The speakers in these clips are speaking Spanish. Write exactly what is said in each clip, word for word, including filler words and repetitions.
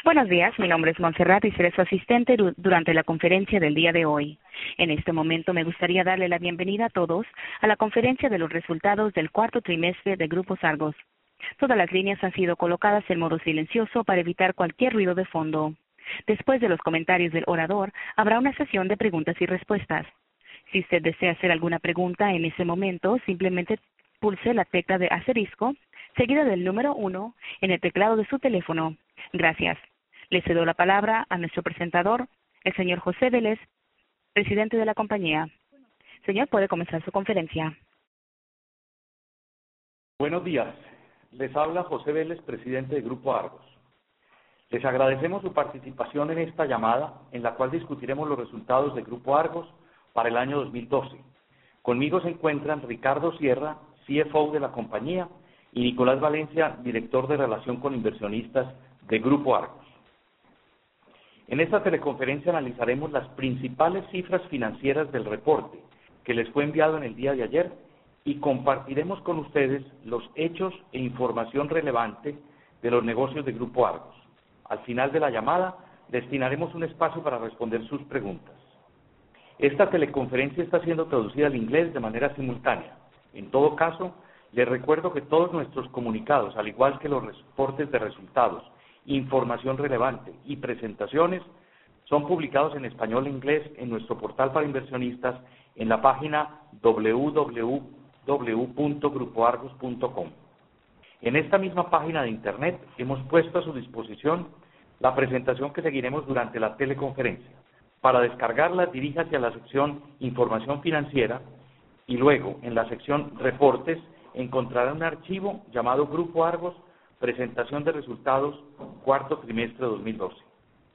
Buenos días, mi nombre es Montserrat y seré su asistente du- durante la conferencia del día de hoy. En este momento me gustaría darle la bienvenida a todos a la conferencia de los resultados del cuarto trimestre de Grupos Argos. Todas las líneas han sido colocadas en modo silencioso para evitar cualquier ruido de fondo. Después de los comentarios del orador, habrá una sesión de preguntas y respuestas. Si usted desea hacer alguna pregunta en ese momento, simplemente pulse la tecla de asterisco, seguida del número uno en el teclado de su teléfono. Gracias. Le cedo la palabra a nuestro presentador, el señor José Vélez, presidente de la compañía. Señor, puede comenzar su conferencia. Buenos días. Les habla José Vélez, presidente de Grupo Argos. Les agradecemos su participación en esta llamada, en la cual discutiremos los resultados de Grupo Argos para el año dos mil doce. Conmigo se encuentran Ricardo Sierra, C F O de la compañía, y Nicolás Valencia, director de Relación con Inversionistas de Grupo Argos. En esta teleconferencia analizaremos las principales cifras financieras del reporte que les fue enviado en el día de ayer y compartiremos con ustedes los hechos e información relevante de los negocios de Grupo Argos. Al final de la llamada, destinaremos un espacio para responder sus preguntas. Esta teleconferencia está siendo traducida al inglés de manera simultánea. En todo caso, les recuerdo que todos nuestros comunicados, al igual que los reportes de resultados, información relevante y presentaciones, son publicados en español e inglés en nuestro portal para inversionistas en la página doble u doble u doble u punto grupo argos punto com. En esta misma página de internet hemos puesto a su disposición la presentación que seguiremos durante la teleconferencia. Para descargarla, diríjase a la sección Información Financiera y luego, en la sección Reportes, encontrará un archivo llamado Grupo Argos, Presentación de Resultados, cuarto trimestre de dos mil doce.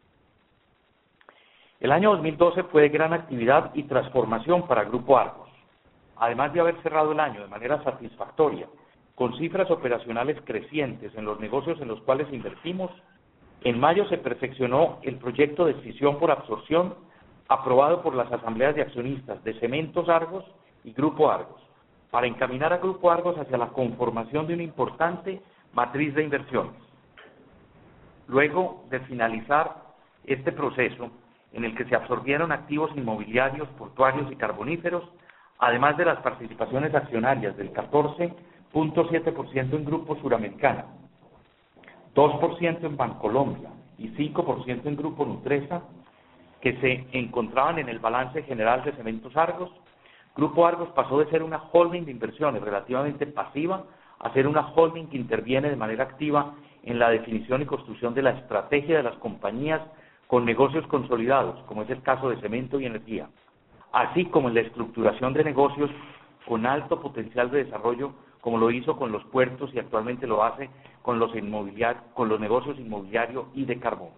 El año dos mil doce fue de gran actividad y transformación para Grupo Argos. Además de haber cerrado el año de manera satisfactoria, con cifras operacionales crecientes en los negocios en los cuales invertimos, en mayo se perfeccionó el proyecto de escisión por absorción aprobado por las asambleas de accionistas de Cementos Argos y Grupo Argos, para encaminar a Grupo Argos hacia la conformación de una importante matriz de inversiones. Luego de finalizar este proceso, en el que se absorbieron activos inmobiliarios, portuarios y carboníferos, además de las participaciones accionarias del catorce punto siete por ciento en Grupo Suramericana, dos por ciento en Bancolombia y cinco por ciento en Grupo Nutresa, que se encontraban en el balance general de Cementos Argos, Grupo Argos pasó de ser una holding de inversiones relativamente pasiva a ser una holding que interviene de manera activa en la definición y construcción de la estrategia de las compañías con negocios consolidados, como es el caso de cemento y energía, así como en la estructuración de negocios con alto potencial de desarrollo, como lo hizo con los puertos y actualmente lo hace con los, inmobiliar, con los negocios inmobiliario y de carbón.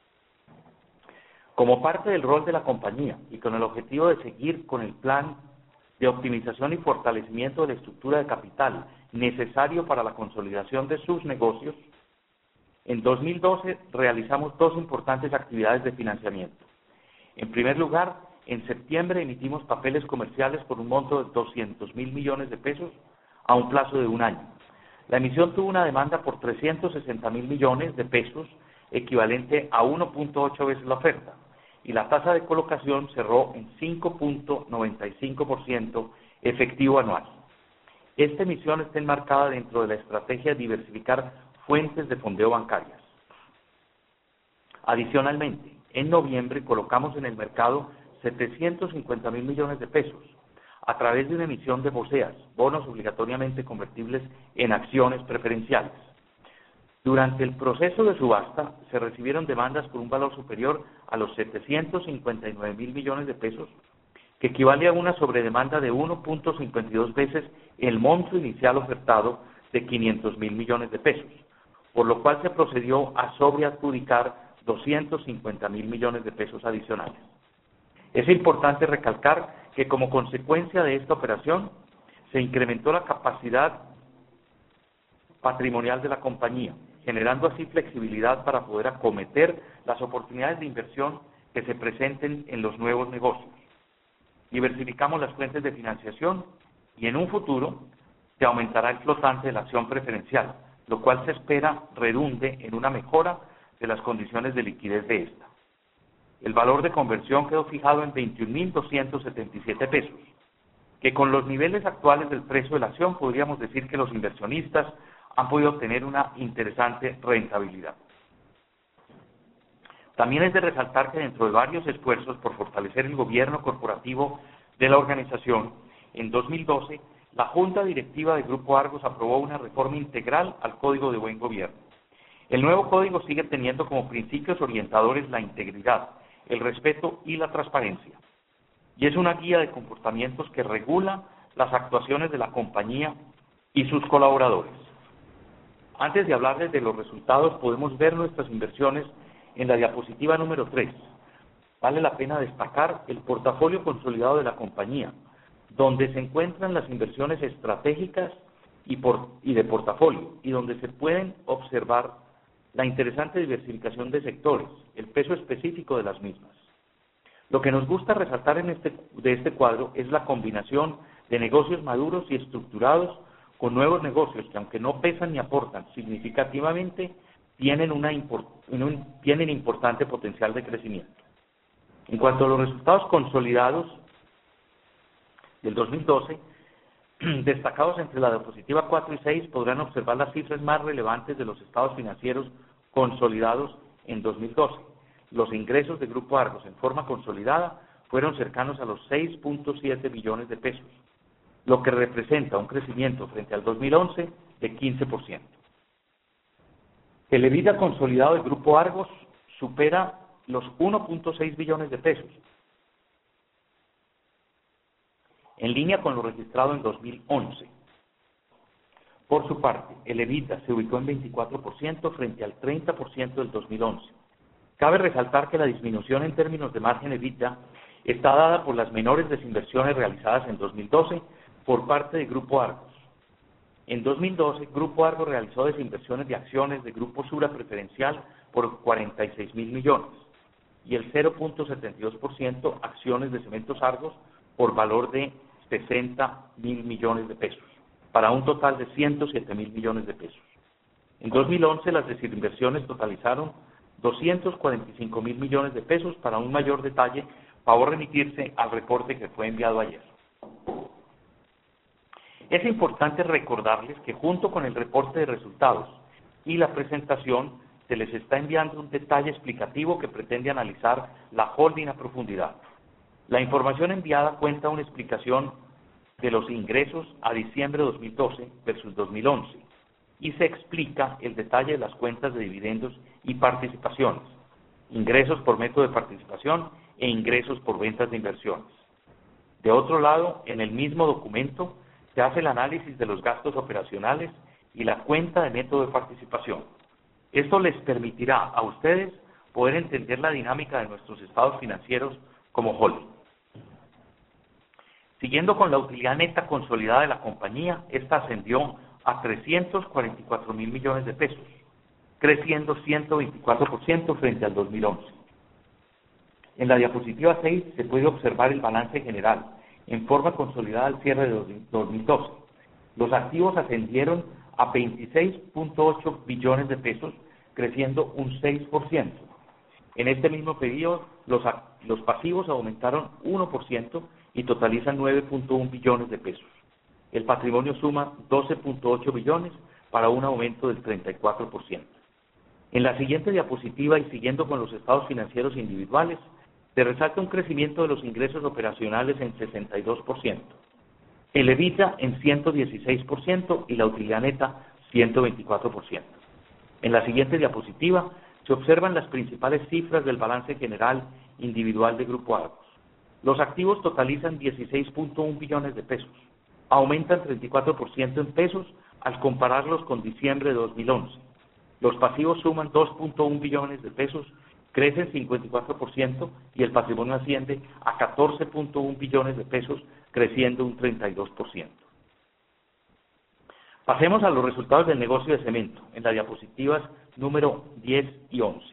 Como parte del rol de la compañía y con el objetivo de seguir con el plan de optimización y fortalecimiento de la estructura de capital necesario para la consolidación de sus negocios, en dos mil doce realizamos dos importantes actividades de financiamiento. En primer lugar, en septiembre emitimos papeles comerciales por un monto de doscientos mil millones de pesos a un plazo de un año. La emisión tuvo una demanda por trescientos sesenta mil millones de pesos, equivalente a uno punto ocho veces la oferta, y la tasa de colocación cerró en cinco punto noventa y cinco por ciento efectivo anual. Esta emisión está enmarcada dentro de la estrategia de diversificar fuentes de fondeo bancarias. Adicionalmente, en noviembre colocamos en el mercado setecientos cincuenta mil millones de pesos a través de una emisión de BOSEAS, bonos obligatoriamente convertibles en acciones preferenciales. Durante el proceso de subasta se recibieron demandas por un valor superior a los setecientos cincuenta y nueve mil millones de pesos, que equivale a una sobredemanda de uno punto cincuenta y dos veces el monto inicial ofertado de quinientos mil millones de pesos, por lo cual se procedió a sobreadjudicar doscientos cincuenta mil millones de pesos adicionales. Es importante recalcar que como consecuencia de esta operación se incrementó la capacidad patrimonial de la compañía, generando así flexibilidad para poder acometer las oportunidades de inversión que se presenten en los nuevos negocios. Diversificamos las fuentes de financiación y en un futuro se aumentará el flotante de la acción preferencial, lo cual se espera redunde en una mejora de las condiciones de liquidez de esta. El valor de conversión quedó fijado en veintiún mil doscientos setenta y siete pesos, que con los niveles actuales del precio de la acción podríamos decir que los inversionistas han podido obtener una interesante rentabilidad. También es de resaltar que dentro de varios esfuerzos por fortalecer el gobierno corporativo de la organización, en dos mil doce, la Junta Directiva de Grupo Argos aprobó una reforma integral al Código de Buen Gobierno. El nuevo código sigue teniendo como principios orientadores la integridad, el respeto y la transparencia, y es una guía de comportamientos que regula las actuaciones de la compañía y sus colaboradores. Antes de hablarles de los resultados, podemos ver nuestras inversiones en la diapositiva número tres. Vale la pena destacar el portafolio consolidado de la compañía, donde se encuentran las inversiones estratégicas y, por, y de portafolio, y donde se pueden observar la interesante diversificación de sectores, el peso específico de las mismas. Lo que nos gusta resaltar en este, de este cuadro es la combinación de negocios maduros y estructurados con nuevos negocios que, aunque no pesan ni aportan significativamente, tienen, una import, un, tienen importante potencial de crecimiento. En cuanto a los resultados consolidados del dos mil doce, destacados entre la diapositiva cuatro y seis, podrán observar las cifras más relevantes de los estados financieros consolidados en dos mil doce. Los ingresos de Grupo Argos en forma consolidada fueron cercanos a los seis punto siete billones de pesos, lo que representa un crecimiento frente al dos mil once de quince por ciento. El EBITDA consolidado del Grupo Argos supera los uno punto seis billones de pesos, en línea con lo registrado en dos mil once. Por su parte, el EBITDA se ubicó en veinticuatro por ciento frente al treinta por ciento del dos mil once. Cabe resaltar que la disminución en términos de margen EBITDA está dada por las menores desinversiones realizadas en dos mil doce por parte de Grupo Argos. En dos mil doce, Grupo Argos realizó desinversiones de acciones de Grupo Sura Preferencial por cuarenta y seis mil millones y el cero punto setenta y dos por ciento acciones de Cementos Argos por valor de sesenta mil millones de pesos, para un total de ciento siete mil millones de pesos. En dos mil once, las desinversiones totalizaron doscientos cuarenta y cinco mil millones de pesos. Para un mayor detalle, favor remitirse al reporte que fue enviado ayer. Es importante recordarles que junto con el reporte de resultados y la presentación, se les está enviando un detalle explicativo que pretende analizar la holding a profundidad. La información enviada cuenta una explicación de los ingresos a diciembre de dos mil doce versus dos mil once y se explica el detalle de las cuentas de dividendos y participaciones, ingresos por método de participación e ingresos por ventas de inversiones. De otro lado, en el mismo documento se hace el análisis de los gastos operacionales y la cuenta de método de participación. Esto les permitirá a ustedes poder entender la dinámica de nuestros estados financieros como holding. Siguiendo con la utilidad neta consolidada de la compañía, esta ascendió a trescientos cuarenta y cuatro mil millones de pesos, creciendo ciento veinticuatro por ciento frente al dos mil once. En la diapositiva seis se puede observar el balance general en forma consolidada al cierre de dos mil doce. Los activos ascendieron a veintiséis punto ocho billones de pesos, creciendo un seis por ciento. En este mismo periodo, los, los pasivos aumentaron uno por ciento y totalizan nueve punto uno billones de pesos. El patrimonio suma doce punto ocho billones para un aumento del treinta y cuatro por ciento. En la siguiente diapositiva y siguiendo con los estados financieros individuales, se resalta un crecimiento de los ingresos operacionales en sesenta y dos por ciento, el EBITDA en ciento dieciséis por ciento y la utilidad neta ciento veinticuatro por ciento. En la siguiente diapositiva se observan las principales cifras del balance general individual de Grupo Argos. Los activos totalizan dieciséis punto uno billones de pesos, aumentan treinta y cuatro por ciento en pesos al compararlos con diciembre de dos mil once. Los pasivos suman dos punto uno billones de pesos, crecen cincuenta y cuatro por ciento y el patrimonio asciende a catorce punto uno billones de pesos, creciendo un treinta y dos por ciento. Pasemos a los resultados del negocio de cemento, en las diapositivas número diez y once.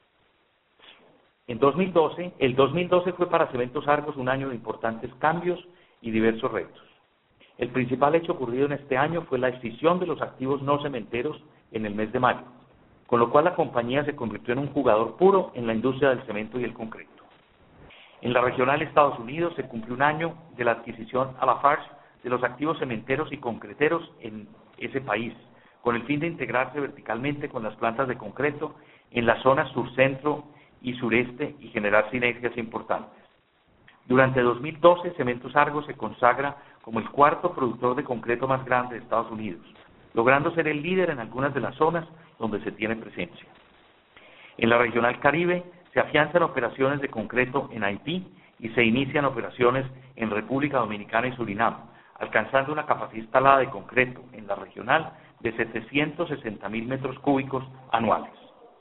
En dos mil doce, el dos mil doce fue para Cementos Argos un año de importantes cambios y diversos retos. El principal hecho ocurrido en este año fue la escisión de los activos no cementeros en el mes de mayo, con lo cual la compañía se convirtió en un jugador puro en la industria del cemento y el concreto. En la regional Estados Unidos se cumplió un año de la adquisición a Lafarge de los activos cementeros y concreteros en ese país, con el fin de integrarse verticalmente con las plantas de concreto en las zonas sur-centro y sureste y generar sinergias importantes. Durante dos mil doce, Cementos Argos se consagra como el cuarto productor de concreto más grande de Estados Unidos, logrando ser el líder en algunas de las zonas donde se tiene presencia. En la regional Caribe se afianzan operaciones de concreto en Haití y se inician operaciones en República Dominicana y Surinam, alcanzando una capacidad instalada de concreto en la regional de setecientos sesenta mil metros cúbicos anuales.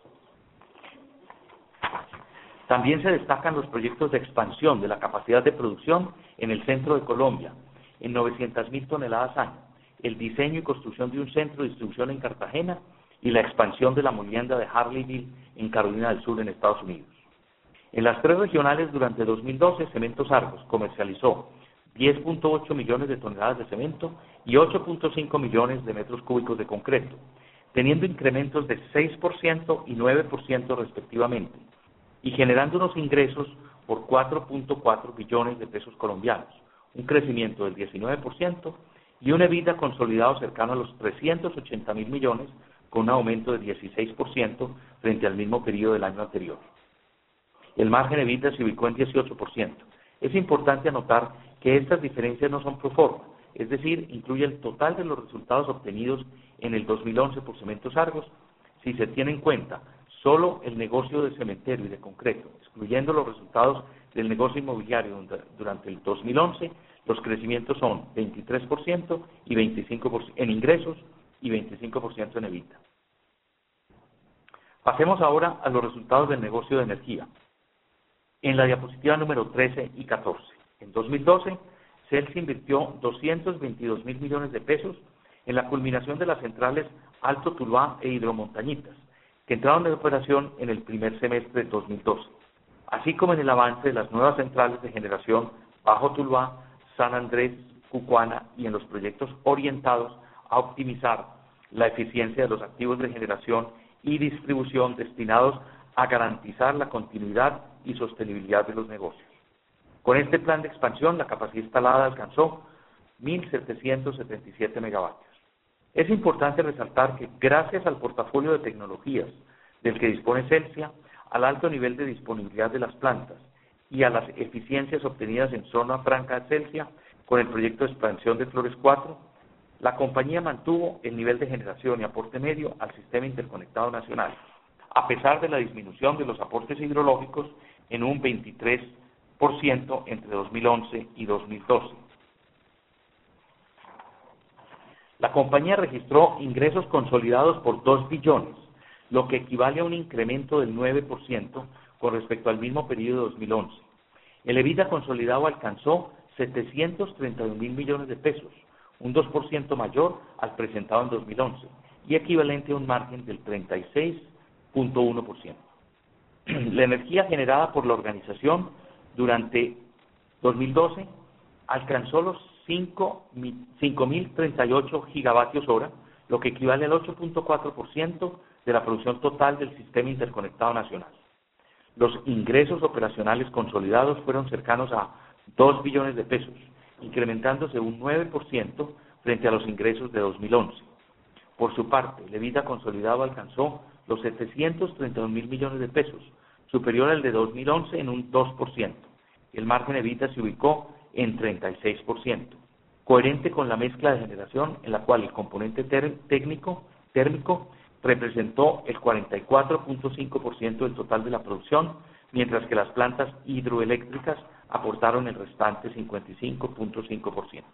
También se destacan los proyectos de expansión de la capacidad de producción en el centro de Colombia, en novecientas mil toneladas año, el diseño y construcción de un centro de distribución en Cartagena y la expansión de la molienda de Harleyville en Carolina del Sur, en Estados Unidos. En las tres regionales, durante dos mil doce, Cementos Argos comercializó diez punto ocho millones de toneladas de cemento y ocho punto cinco millones de metros cúbicos de concreto, teniendo incrementos de seis por ciento y nueve por ciento respectivamente, y generando unos ingresos por cuatro punto cuatro billones de pesos colombianos, un crecimiento del diecinueve por ciento y un EBITDA consolidado cercano a los trescientos ochenta mil millones, con un aumento de dieciséis por ciento frente al mismo periodo del año anterior. El margen EBITDA se ubicó en dieciocho por ciento. Es importante anotar que estas diferencias no son pro forma, es decir, incluye el total de los resultados obtenidos en el dos mil once por Cementos Argos, si se tiene en cuenta solo el negocio de cementerio y de concreto, excluyendo los resultados del negocio inmobiliario durante el dos mil once, los crecimientos son veintitrés por ciento y veinticinco por ciento en ingresos y veinticinco por ciento en EBITDA. Pasemos ahora a los resultados del negocio de energía. En la diapositiva número trece y catorce, en dos mil doce, Celsia invirtió doscientos veintidós mil millones de pesos en la culminación de las centrales Alto Tuluá e Hidromontañitas, que entraron en operación en el primer semestre de dos mil doce, así como en el avance de las nuevas centrales de generación Bajo Tuluá, San Andrés, Cucuana y en los proyectos orientados a optimizar la eficiencia de los activos de generación y distribución destinados a garantizar la continuidad y sostenibilidad de los negocios. Con este plan de expansión, la capacidad instalada alcanzó mil setecientos setenta y siete megavatios. Es importante resaltar que gracias al portafolio de tecnologías del que dispone Celsia, al alto nivel de disponibilidad de las plantas y a las eficiencias obtenidas en zona franca de Celsia con el proyecto de expansión de Flores cuatro, la compañía mantuvo el nivel de generación y aporte medio al sistema interconectado nacional, a pesar de la disminución de los aportes hidrológicos en un veintitrés por ciento entre dos mil once y dos mil doce. La compañía registró ingresos consolidados por dos billones, lo que equivale a un incremento del nueve por ciento con respecto al mismo periodo de dos mil once. El EBITDA consolidado alcanzó setecientos treinta y un mil millones de pesos, un dos por ciento mayor al presentado en dos mil once y equivalente a un margen del treinta y seis punto uno por ciento. La energía generada por la organización durante dos mil doce alcanzó los cinco mil treinta y ocho gigavatios hora, lo que equivale al ocho punto cuatro por ciento de la producción total del sistema interconectado nacional. Los ingresos operacionales consolidados fueron cercanos a dos billones de pesos, incrementándose un nueve por ciento frente a los ingresos de dos mil once. Por su parte, el EBITDA consolidado alcanzó los setecientos treinta y un mil millones de pesos, superior al de dos mil once en un dos por ciento. El margen EBITDA se ubicó en treinta y seis por ciento, coherente con la mezcla de generación en la cual el componente técnico, térmico representó el cuarenta y cuatro punto cinco por ciento del total de la producción, mientras que las plantas hidroeléctricas aportaron el restante cincuenta y cinco punto cinco por ciento.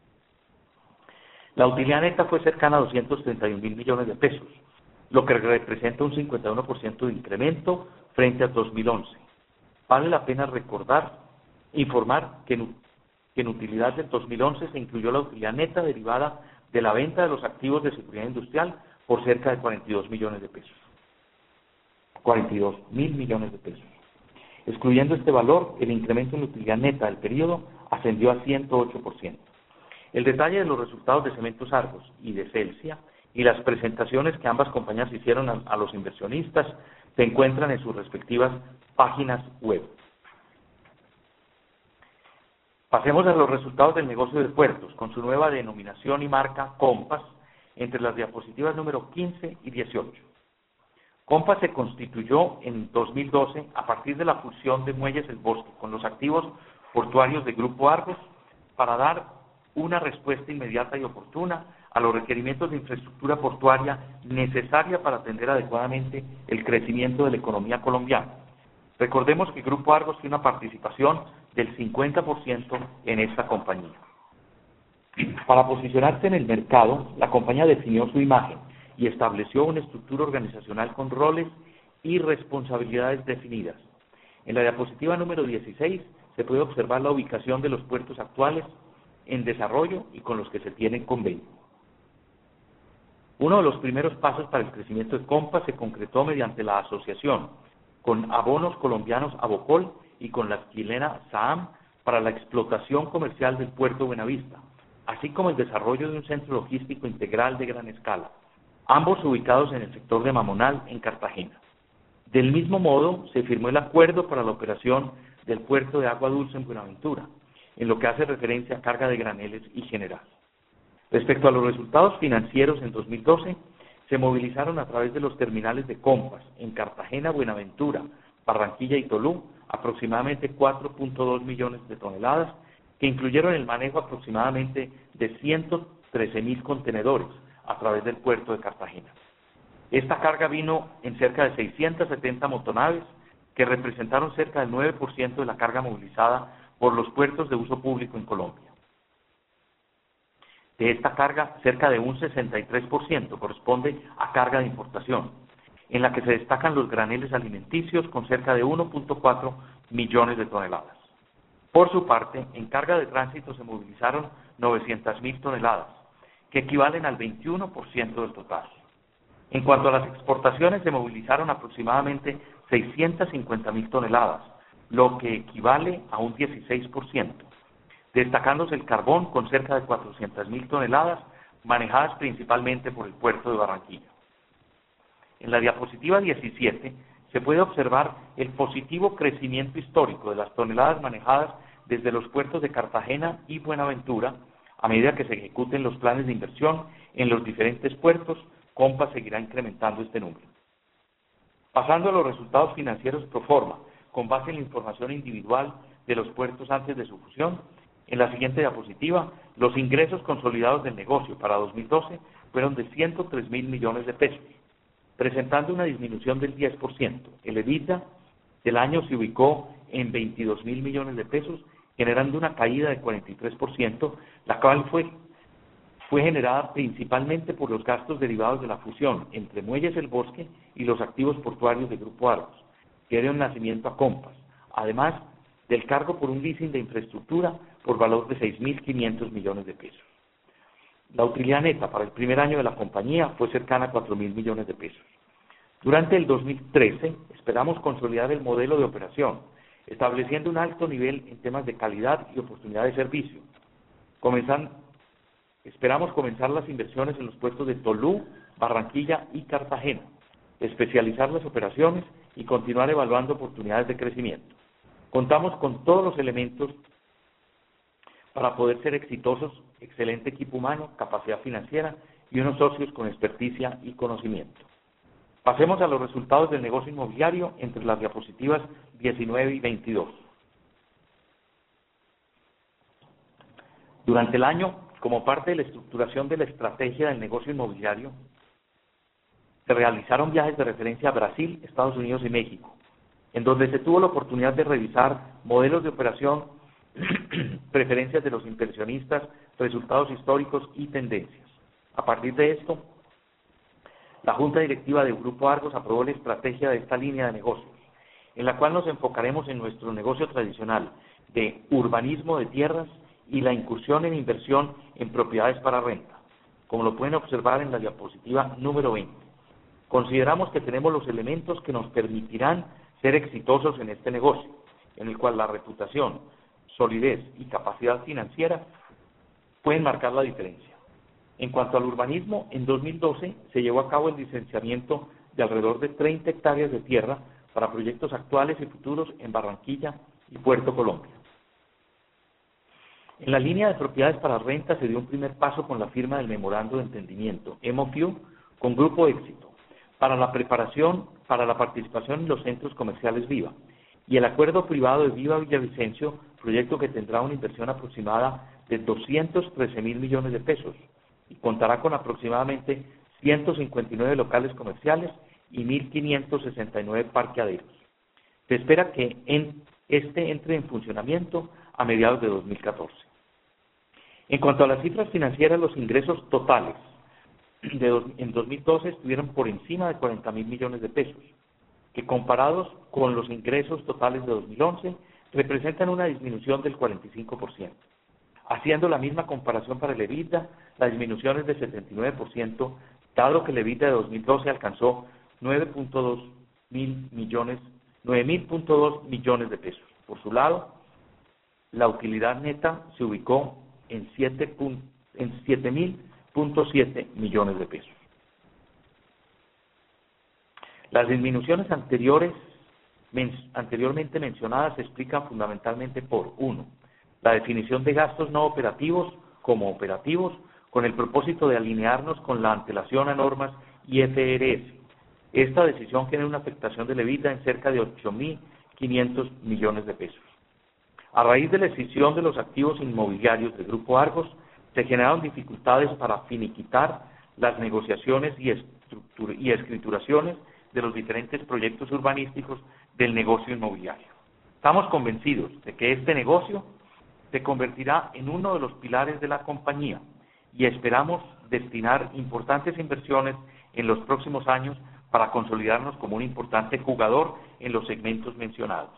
La utilidad neta fue cercana a doscientos treinta y un mil millones de pesos, lo que representa un cincuenta y uno por ciento de incremento frente a dos mil once. Vale la pena recordar, informar que en, que en utilidad del dos mil once se incluyó la utilidad neta derivada de la venta de los activos de seguridad industrial por cerca de cuarenta y dos millones de pesos. cuarenta y dos mil millones de pesos. Excluyendo este valor, el incremento en la utilidad neta del periodo ascendió a ciento ocho por ciento. El detalle de los resultados de Cementos Argos y de Celsia y las presentaciones que ambas compañías hicieron a, a los inversionistas se encuentran en sus respectivas páginas web. Pasemos a los resultados del negocio de puertos, con su nueva denominación y marca Compass, entre las diapositivas número quince y dieciocho. Compass se constituyó en dos mil doce a partir de la fusión de Muelles El Bosque con los activos portuarios de Grupo Argos para dar una respuesta inmediata y oportuna a los requerimientos de infraestructura portuaria necesaria para atender adecuadamente el crecimiento de la economía colombiana. Recordemos que Grupo Argos tiene una participación del cincuenta por ciento en esta compañía. Para posicionarse en el mercado, la compañía definió su imagen y estableció una estructura organizacional con roles y responsabilidades definidas. En la diapositiva número dieciséis se puede observar la ubicación de los puertos actuales en desarrollo y con los que se tienen convenio. Uno de los primeros pasos para el crecimiento de Compass se concretó mediante la asociación con Abonos Colombianos Abocol y con la chilena Saham para la explotación comercial del puerto de Buenavista, así como el desarrollo de un centro logístico integral de gran escala, ambos ubicados en el sector de Mamonal, en Cartagena. Del mismo modo, se firmó el acuerdo para la operación del puerto de Agua Dulce en Buenaventura, en lo que hace referencia a carga de graneles y general. Respecto a los resultados financieros en dos mil doce, se movilizaron a través de los terminales de Compass en Cartagena, Buenaventura, Barranquilla y Tolú aproximadamente cuatro punto dos millones de toneladas, que incluyeron el manejo aproximadamente de ciento trece mil contenedores a través del puerto de Cartagena. Esta carga vino en cerca de seiscientas setenta motonaves, que representaron cerca del nueve por ciento de la carga movilizada por los puertos de uso público en Colombia. De esta carga, cerca de un sesenta y tres por ciento corresponde a carga de importación, en la que se destacan los graneles alimenticios con cerca de uno punto cuatro millones de toneladas. Por su parte, en carga de tránsito se movilizaron novecientas mil toneladas, que equivalen al veintiuno por ciento del total. En cuanto a las exportaciones, se movilizaron aproximadamente seiscientas cincuenta mil toneladas, lo que equivale a un dieciséis por ciento, destacándose el carbón con cerca de cuatrocientas mil toneladas, manejadas principalmente por el puerto de Barranquilla. En la diapositiva diecisiete se puede observar el positivo crecimiento histórico de las toneladas manejadas desde los puertos de Cartagena y Buenaventura a medida que se ejecuten los planes de inversión en los diferentes puertos. Compass seguirá incrementando este número. Pasando a los resultados financieros pro forma, con base en la información individual de los puertos antes de su fusión, en la siguiente diapositiva, los ingresos consolidados del negocio para dos mil doce fueron de ciento tres mil millones de pesos, presentando una disminución del diez por ciento. El EBITDA del año se ubicó en veintidós mil millones de pesos, generando una caída de cuarenta y tres por ciento, la cual fue, fue generada principalmente por los gastos derivados de la fusión entre Muelles El Bosque y los activos portuarios de Grupo Argos, que dieron nacimiento a Compass, además del cargo por un leasing de infraestructura por valor de seis mil quinientos millones de pesos. La utilidad neta para el primer año de la compañía fue cercana a cuatro mil millones de pesos. Durante el dos mil trece esperamos consolidar el modelo de operación, estableciendo un alto nivel en temas de calidad y oportunidad de servicio. Comenzan, esperamos comenzar las inversiones en los puertos de Tolú, Barranquilla y Cartagena, especializar las operaciones y continuar evaluando oportunidades de crecimiento. Contamos con todos los elementos para poder ser exitosos: excelente equipo humano, capacidad financiera y unos socios con experticia y conocimiento. Pasemos a los resultados del negocio inmobiliario entre las diapositivas diecinueve y veintidós. Durante el año, como parte de la estructuración de la estrategia del negocio inmobiliario, se realizaron viajes de referencia a Brasil, Estados Unidos y México, en donde se tuvo la oportunidad de revisar modelos de operación, preferencias de los inversionistas, resultados históricos y tendencias. A partir de esto, la Junta Directiva de Grupo Argos aprobó la estrategia de esta línea de negocios, en la cual nos enfocaremos en nuestro negocio tradicional de urbanismo de tierras y la incursión en inversión en propiedades para renta, como lo pueden observar en la diapositiva número veinte. Consideramos que tenemos los elementos que nos permitirán ser exitosos en este negocio, en el cual la reputación, solidez y capacidad financiera pueden marcar la diferencia. En cuanto al urbanismo, en dos mil doce se llevó a cabo el licenciamiento de alrededor de treinta hectáreas de tierra para proyectos actuales y futuros en Barranquilla y Puerto Colombia. En la línea de propiedades para renta se dio un primer paso con la firma del memorando de entendimiento M O U con Grupo Éxito para la preparación para la participación en los centros comerciales Viva y el acuerdo privado de Viva Villavicencio, proyecto que tendrá una inversión aproximada de doscientos trece mil millones de pesos y contará con aproximadamente ciento cincuenta y nueve locales comerciales y mil quinientos sesenta y nueve parqueaderos. Se espera que en este entre en funcionamiento a mediados de dos mil catorce. En cuanto a las cifras financieras, los ingresos totales de dos, en dos mil doce estuvieron por encima de cuarenta mil millones de pesos, que comparados con los ingresos totales de dos mil once representan una disminución del cuarenta y cinco por ciento. Haciendo la misma comparación para el EBITDA, la disminución es de setenta y nueve por ciento, dado que el EBITDA de dos mil doce alcanzó nueve punto dos mil millones, nueve mil punto dos millones de pesos. Por su lado, la utilidad neta se ubicó en siete mil punto siete millones de pesos. Las disminuciones anteriores, men, anteriormente mencionadas se explican fundamentalmente por uno, la definición de gastos no operativos como operativos, con el propósito de alinearnos con la antelación a normas I F R S. Esta decisión genera una afectación del EBITDA en cerca de ocho mil quinientos millones de pesos. A raíz de la escisión de los activos inmobiliarios del Grupo Argos, se generaron dificultades para finiquitar las negociaciones y, y escrituraciones de los diferentes proyectos urbanísticos del negocio inmobiliario. Estamos convencidos de que este negocio se convertirá en uno de los pilares de la compañía y esperamos destinar importantes inversiones en los próximos años para consolidarnos como un importante jugador en los segmentos mencionados.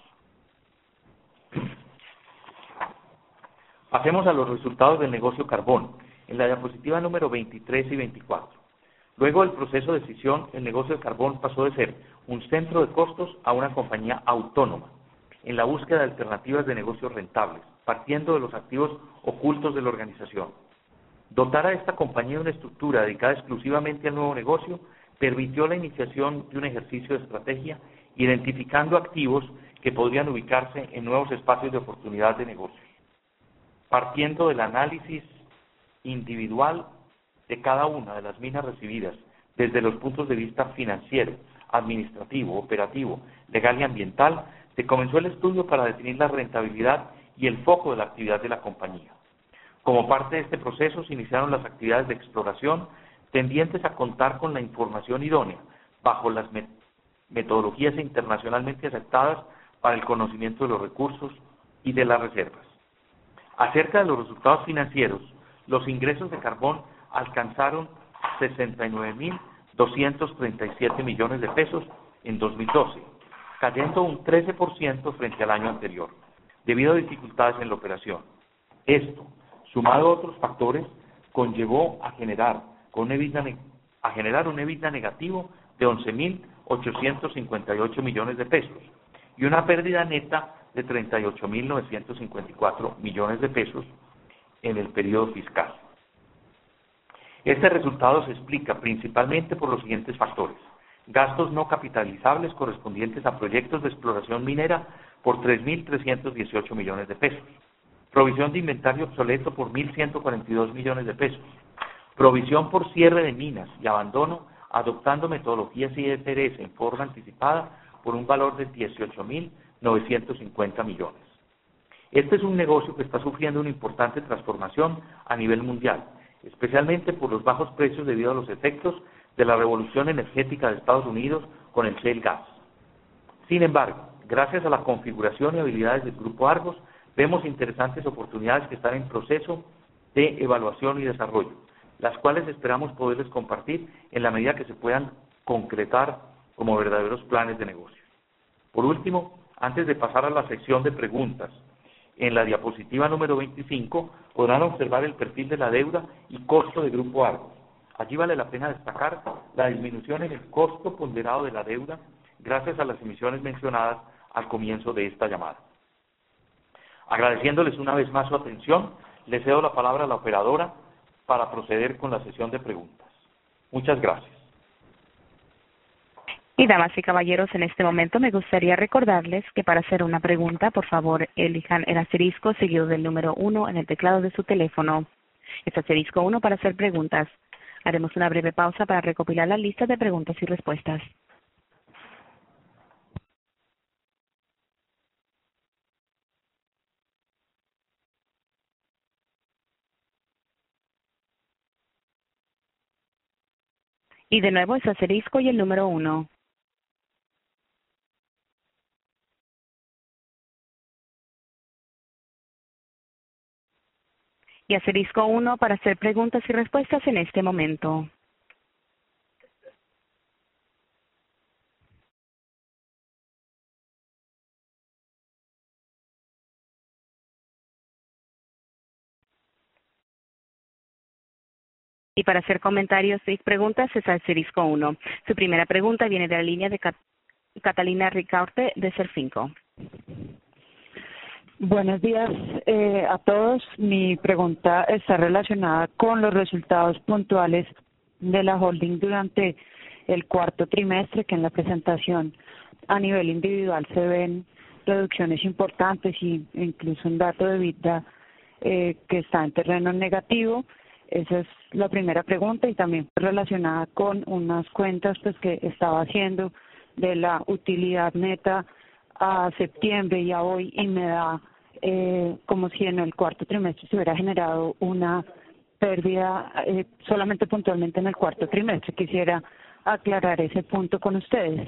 Pasemos a los resultados del negocio carbón, en la diapositiva número veintitrés y veinticuatro. Luego del proceso de escisión, el negocio de carbón pasó de ser un centro de costos a una compañía autónoma, en la búsqueda de alternativas de negocios rentables, partiendo de los activos ocultos de la organización. Dotar a esta compañía de una estructura dedicada exclusivamente al nuevo negocio permitió la iniciación de un ejercicio de estrategia, identificando activos que podrían ubicarse en nuevos espacios de oportunidad de negocio. Partiendo del análisis individual de cada una de las minas recibidas, desde los puntos de vista financiero, administrativo, operativo, legal y ambiental, se comenzó el estudio para definir la rentabilidad y el foco de la actividad de la compañía. Como parte de este proceso se iniciaron las actividades de exploración tendientes a contar con la información idónea bajo las metodologías internacionalmente aceptadas para el conocimiento de los recursos y de las reservas. Acerca de los resultados financieros, los ingresos de carbón alcanzaron sesenta y nueve mil doscientos treinta y siete millones de pesos en dos mil doce, cayendo un trece por ciento frente al año anterior, debido a dificultades en la operación. Esto, sumado a otros factores, conllevó a generar, con un EBITDA, a generar un EBITDA negativo de once mil ochocientos cincuenta y ocho millones de pesos y una pérdida neta de treinta y ocho mil novecientos cincuenta y cuatro millones de pesos en el periodo fiscal. Este resultado se explica principalmente por los siguientes factores: gastos no capitalizables correspondientes a proyectos de exploración minera por tres mil trescientos dieciocho millones de pesos, provisión de inventario obsoleto por mil ciento cuarenta y dos millones de pesos, provisión por cierre de minas y abandono adoptando metodologías I F R S en forma anticipada por un valor de dieciocho mil novecientos cincuenta millones. Este es un negocio que está sufriendo una importante transformación a nivel mundial, especialmente por los bajos precios debido a los efectos de la revolución energética de Estados Unidos con el shale gas. Sin embargo, gracias a la configuración y habilidades del Grupo Argos, vemos interesantes oportunidades que están en proceso de evaluación y desarrollo, las cuales esperamos poderles compartir en la medida que se puedan concretar como verdaderos planes de negocio. Por último, antes de pasar a la sección de preguntas, en la diapositiva número veinticinco podrán observar el perfil de la deuda y costo de Grupo Argos. Allí vale la pena destacar la disminución en el costo ponderado de la deuda gracias a las emisiones mencionadas al comienzo de esta llamada. Agradeciéndoles una vez más su atención, les cedo la palabra a la operadora para proceder con la sesión de preguntas. Muchas gracias. Y damas y caballeros, en este momento me gustaría recordarles que para hacer una pregunta, por favor, elijan el asterisco seguido del número uno en el teclado de su teléfono. Es asterisco uno para hacer preguntas. Haremos una breve pausa para recopilar la lista de preguntas y respuestas. Y de nuevo es asterisco y el número uno. Y asterisco uno para hacer preguntas y respuestas en este momento. Y para hacer comentarios y preguntas es asterisco uno. Su primera pregunta viene de la línea de Cat Catalina Ricaurte de Serfinco. Buenos días eh, a todos. Mi pregunta está relacionada con los resultados puntuales de la holding durante el cuarto trimestre, que en la presentación a nivel individual se ven reducciones importantes y incluso un dato de EBITDA eh, que está en terreno negativo. Esa es la primera pregunta y también relacionada con unas cuentas pues que estaba haciendo de la utilidad neta a septiembre y a hoy, y me da eh, como si en el cuarto trimestre se hubiera generado una pérdida eh, solamente puntualmente en el cuarto trimestre. Quisiera aclarar ese punto con ustedes.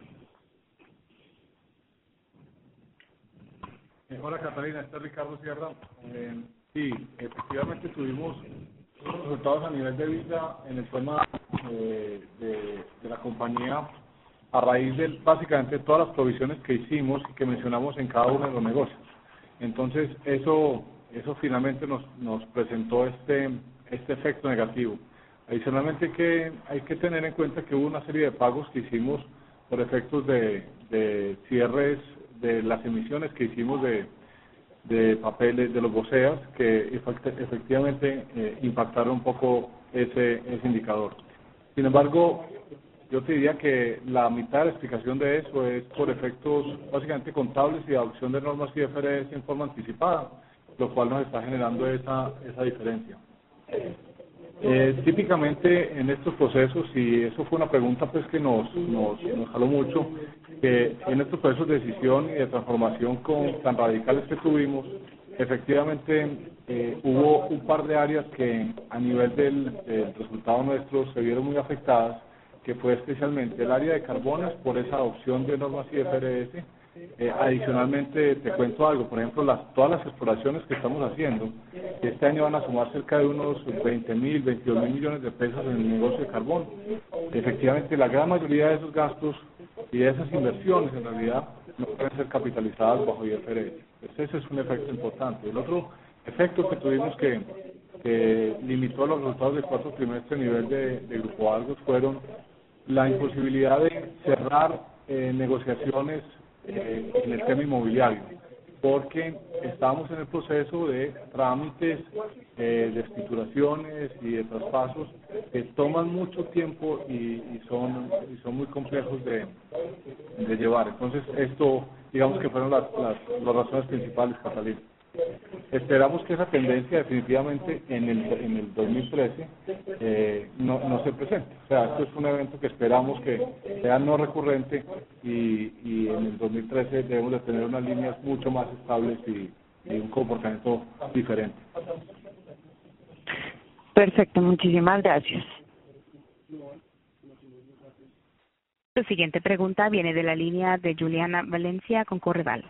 Eh, hola Catalina, este es Ricardo Sierra. Eh, sí, efectivamente tuvimos unos resultados a nivel de vida en el tema eh, de, de la compañía a raíz de básicamente todas las provisiones que hicimos y que mencionamos en cada uno de los negocios. Entonces eso eso finalmente nos nos presentó este este efecto negativo. Adicionalmente que hay que tener en cuenta que hubo una serie de pagos que hicimos por efectos de, de cierres de las emisiones que hicimos de de papeles de los BOSEAS que efectivamente eh, impactaron un poco ese ese indicador. Sin embargo, yo te diría que la mitad de la explicación de eso es por efectos básicamente contables y de adopción de normas I F R S en forma anticipada, lo cual nos está generando esa esa diferencia. Eh, típicamente en estos procesos, y eso fue una pregunta pues que nos, nos, nos jaló mucho, que en estos procesos de decisión y de transformación con, tan radicales que tuvimos, efectivamente eh, hubo un par de áreas que a nivel del, del resultado nuestro se vieron muy afectadas, que fue especialmente el área de carbones por esa adopción de normas I F R S. Eh, adicionalmente, te cuento algo, por ejemplo, las, todas las exploraciones que estamos haciendo, este año van a sumar cerca de unos veinte mil, veintidós mil millones de pesos en el negocio de carbón. Efectivamente, la gran mayoría de esos gastos y de esas inversiones, en realidad, no pueden ser capitalizadas bajo I F R S. Entonces, ese es un efecto importante. El otro efecto que tuvimos que, que limitó los resultados del cuarto trimestre a nivel de, de Grupo Argos fueron la imposibilidad de cerrar eh, negociaciones eh, en el tema inmobiliario, porque estábamos en el proceso de trámites eh, de escrituraciones y de traspasos que toman mucho tiempo y, y son y son muy complejos de, de llevar. Entonces, esto, digamos que fueron las, las, las razones principales, Catalina. Esperamos que esa tendencia definitivamente en el, en el dos mil trece eh, no, no se presente. O sea, esto es un evento que esperamos que sea no recurrente y, y en el dos mil trece debemos de tener unas líneas mucho más estables y, y un comportamiento diferente. Perfecto, muchísimas gracias. Su siguiente pregunta viene de la línea de Juliana Valencia con Correval.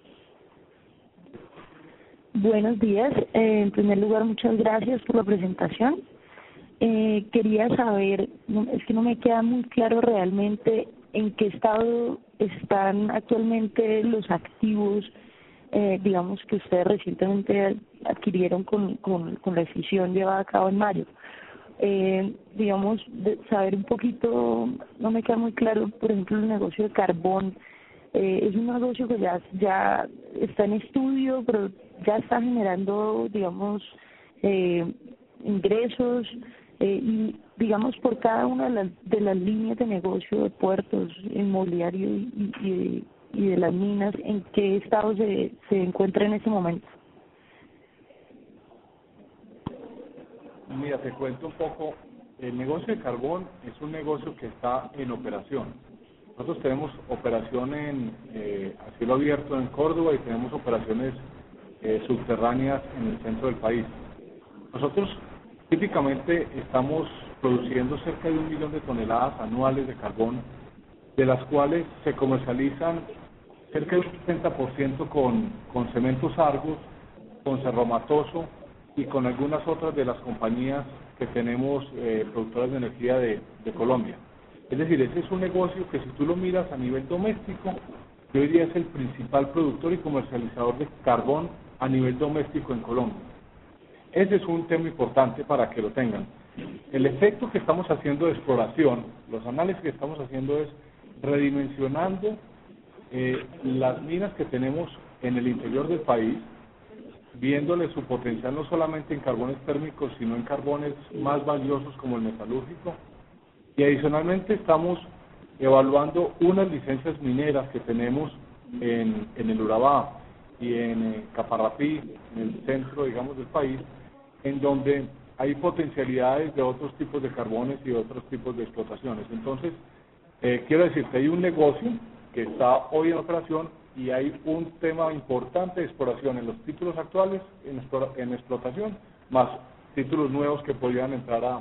Buenos días. Eh, en primer lugar, muchas gracias por la presentación. Eh, quería saber, no, es que no me queda muy claro realmente en qué estado están actualmente los activos, eh, digamos, que ustedes recientemente adquirieron con, con, con la decisión llevada a cabo en mayo. Eh, digamos, de saber un poquito, no me queda muy claro, por ejemplo, el negocio de carbón. Eh, es un negocio que ya, ya está en estudio, pero ya está generando, digamos, eh, ingresos eh, y, digamos, por cada una de las, de las líneas de negocio de puertos, inmobiliario y, y, de, y de las minas, ¿en qué estado se, se encuentra en este momento? Mira, te cuento un poco. El negocio de carbón es un negocio que está en operación. Nosotros tenemos operación en, eh, a cielo abierto en Córdoba y tenemos operaciones eh, subterráneas en el centro del país. Nosotros típicamente estamos produciendo cerca de un millón de toneladas anuales de carbón, de las cuales se comercializan cerca de un setenta por ciento con, con Cementos Argos, con Cerro Matoso y con algunas otras de las compañías que tenemos eh, productoras de energía de, de Colombia. Es decir, ese es un negocio que si tú lo miras a nivel doméstico, que hoy día es el principal productor y comercializador de carbón a nivel doméstico en Colombia. Ese es un tema importante para que lo tengan. El efecto que estamos haciendo de exploración, los análisis que estamos haciendo es redimensionando eh, las minas que tenemos en el interior del país, viéndole su potencial no solamente en carbones térmicos, sino en carbones más valiosos como el metalúrgico. Y adicionalmente estamos evaluando unas licencias mineras que tenemos en, en el Urabá y en eh, Caparrapí, en el centro, digamos, del país, en donde hay potencialidades de otros tipos de carbones y de otros tipos de explotaciones. Entonces, eh, quiero decirte, hay un negocio que está hoy en operación y hay un tema importante de exploración en los títulos actuales, en, explora, en explotación, más títulos nuevos que podrían entrar a,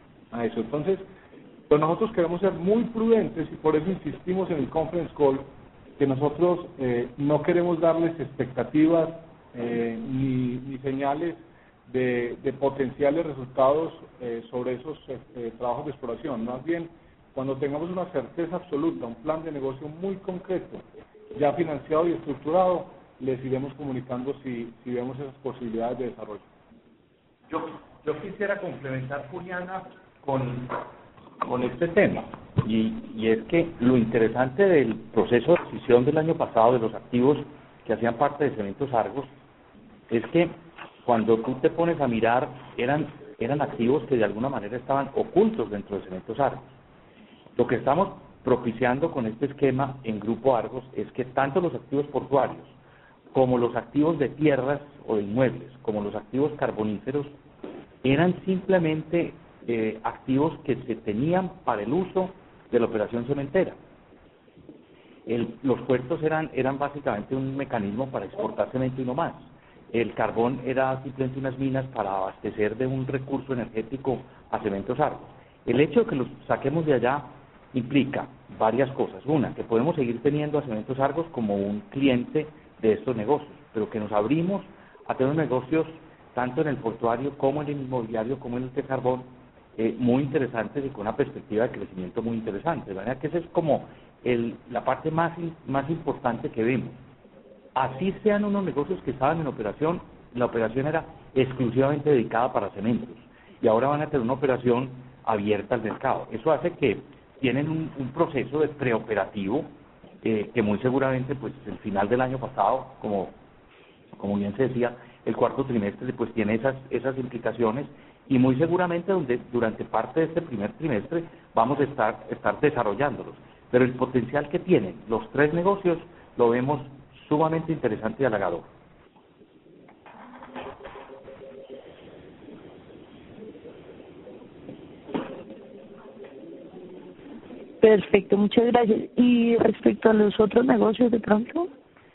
a eso. Entonces, pues nosotros queremos ser muy prudentes y por eso insistimos en el conference call que nosotros eh, no queremos darles expectativas eh, ni, ni señales de, de potenciales resultados eh, sobre esos eh, trabajos de exploración. Más bien, cuando tengamos una certeza absoluta, un plan de negocio muy concreto, ya financiado y estructurado, les iremos comunicando si, si vemos esas posibilidades de desarrollo. Yo, yo quisiera complementar, Juliana, con... con este tema, y, y es que lo interesante del proceso de adquisición del año pasado de los activos que hacían parte de Cementos Argos es que cuando tú te pones a mirar eran, eran activos que de alguna manera estaban ocultos dentro de Cementos Argos. Lo que estamos propiciando con este esquema en Grupo Argos es que tanto los activos portuarios como los activos de tierras o de inmuebles, como los activos carboníferos, eran simplemente Eh, activos que se tenían para el uso de la operación cementera. El, los puertos eran, eran básicamente un mecanismo para exportar cemento y no más. El carbón era simplemente unas minas para abastecer de un recurso energético a Cementos Argos. El hecho de que los saquemos de allá implica varias cosas. Una, que podemos seguir teniendo a Cementos Argos como un cliente de estos negocios, pero que nos abrimos a tener negocios tanto en el portuario como en el inmobiliario como en el de carbón, Eh, muy interesantes y con una perspectiva de crecimiento muy interesante. De manera que esa es como el, la parte más, más importante que vemos. Así sean unos negocios que estaban en operación, la operación era exclusivamente dedicada para cementos y ahora van a tener una operación abierta al mercado. Eso hace que tienen un, un proceso de preoperativo eh, que muy seguramente pues el final del año pasado, como, como bien se decía, el cuarto trimestre pues tiene esas, esas implicaciones y muy seguramente donde, durante parte de este primer trimestre vamos a estar, estar desarrollándolos. Pero el potencial que tienen los tres negocios lo vemos sumamente interesante y halagador. Perfecto, muchas gracias. ¿Y respecto a los otros negocios de pronto?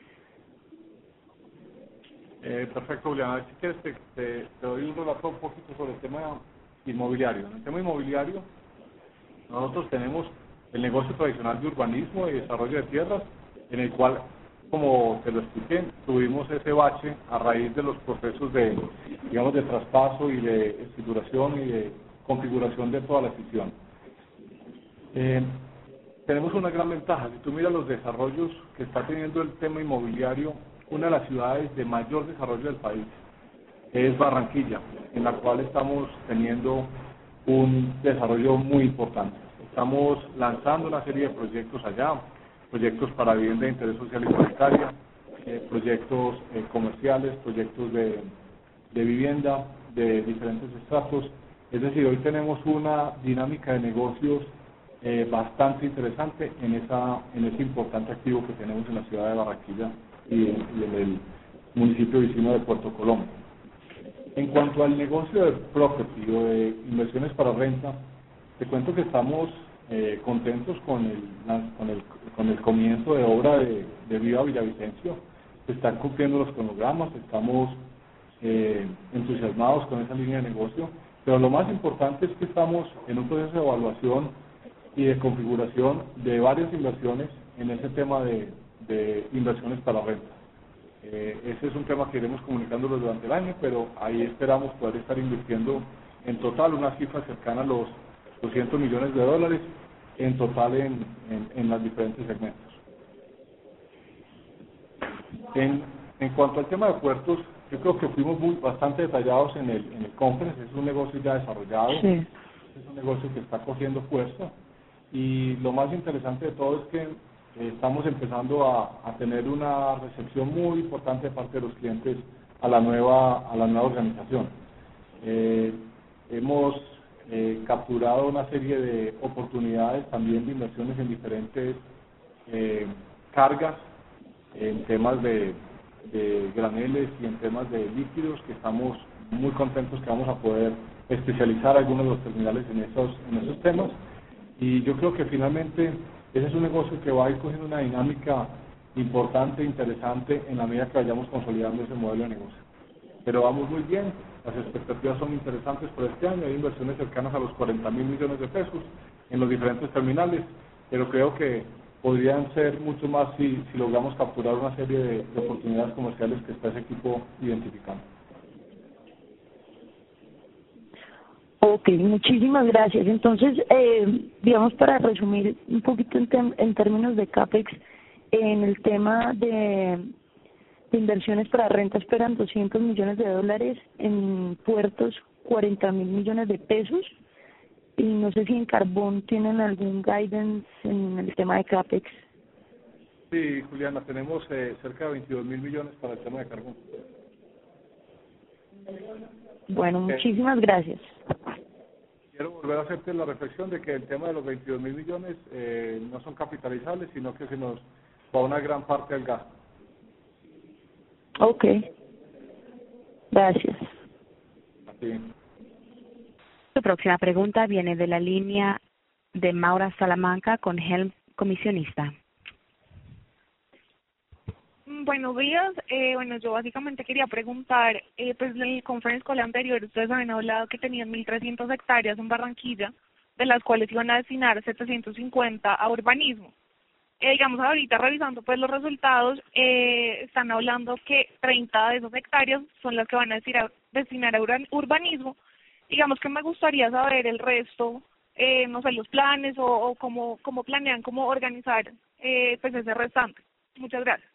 Eh, perfecto, Juliana. Si quieres, te, te, te doy un relato un poquito sobre el tema inmobiliario. En el tema inmobiliario, nosotros tenemos el negocio tradicional de urbanismo y desarrollo de tierras, en el cual, como te lo expliqué, tuvimos ese bache a raíz de los procesos de, digamos, de traspaso y de escrituración y de configuración de toda la decisión. Eh, tenemos una gran ventaja. Si tú miras los desarrollos que está teniendo el tema inmobiliario, una de las ciudades de mayor desarrollo del país es Barranquilla, en la cual estamos teniendo un desarrollo muy importante. Estamos lanzando una serie de proyectos allá, proyectos para vivienda de interés social y hipotecaria, eh, proyectos eh, comerciales, proyectos de, de vivienda, de diferentes estratos. Es decir, hoy tenemos una dinámica de negocios eh, bastante interesante en esa en ese importante activo que tenemos en la ciudad de Barranquilla y en, y en el municipio vecino de Puerto Colombia. En cuanto al negocio de property o de inversiones para renta, te cuento que estamos eh, contentos con el, con, el, con el comienzo de obra de, de Viva Villavicencio. Se están cumpliendo los cronogramas, estamos eh, entusiasmados con esa línea de negocio, pero lo más importante es que estamos en un proceso de evaluación y de configuración de varias inversiones en ese tema de, de inversiones para renta. Eh, ese es un tema que iremos comunicándolo durante el año, pero ahí esperamos poder estar invirtiendo en total una cifra cercana a los doscientos millones de dólares en total en, en, en los diferentes segmentos. En, en cuanto al tema de puertos, yo creo que fuimos muy bastante detallados en el, en el conference. Es un negocio ya desarrollado, sí. Es un negocio que está cogiendo fuerza, y lo más interesante de todo es que eh, estamos empezando a, a tener una recepción muy importante de parte de los clientes a la nueva a la nueva organización. Eh, hemos eh, capturado una serie de oportunidades también de inversiones en diferentes eh, cargas, en temas de, de graneles y en temas de líquidos, que estamos muy contentos que vamos a poder especializar algunos de los terminales en esos en esos temas. Y yo creo que finalmente ese es un negocio que va a ir cogiendo una dinámica importante, interesante, en la medida que vayamos consolidando ese modelo de negocio. Pero vamos muy bien, las expectativas son interesantes por este año, hay inversiones cercanas a los cuarenta mil millones de pesos en los diferentes terminales, pero creo que podrían ser mucho más si, si logramos capturar una serie de, de oportunidades comerciales que está ese equipo identificando. Ok, muchísimas gracias. Entonces, eh, digamos, para resumir un poquito en, tem en términos de CAPEX, en el tema de, de inversiones para renta esperan doscientos millones de dólares, en puertos cuarenta mil millones de pesos, y no sé si en carbón tienen algún guidance en el tema de CAPEX. Sí, Juliana, tenemos eh, cerca de veintidós mil millones para el tema de carbón. Bueno, muchísimas gracias. Quiero volver a hacerte la reflexión de que el tema de los veintidós mil millones eh, no son capitalizables, sino que se nos va una gran parte del gasto. Ok. Gracias. Así. Su próxima pregunta viene de la línea de Maura Salamanca con Helm Comisionista. Buenos días. Eh, bueno, yo básicamente quería preguntar, eh, pues en el conference call anterior ustedes habían hablado que tenían mil trescientas hectáreas en Barranquilla, de las cuales iban a destinar setecientos cincuenta a urbanismo. Eh, digamos, ahorita revisando pues los resultados, eh, están hablando que treinta de esas hectáreas son las que van a destinar, destinar a urbanismo. Digamos que me gustaría saber el resto, eh, no sé, los planes o, o cómo, cómo planean, cómo organizar eh, pues ese restante. Muchas gracias.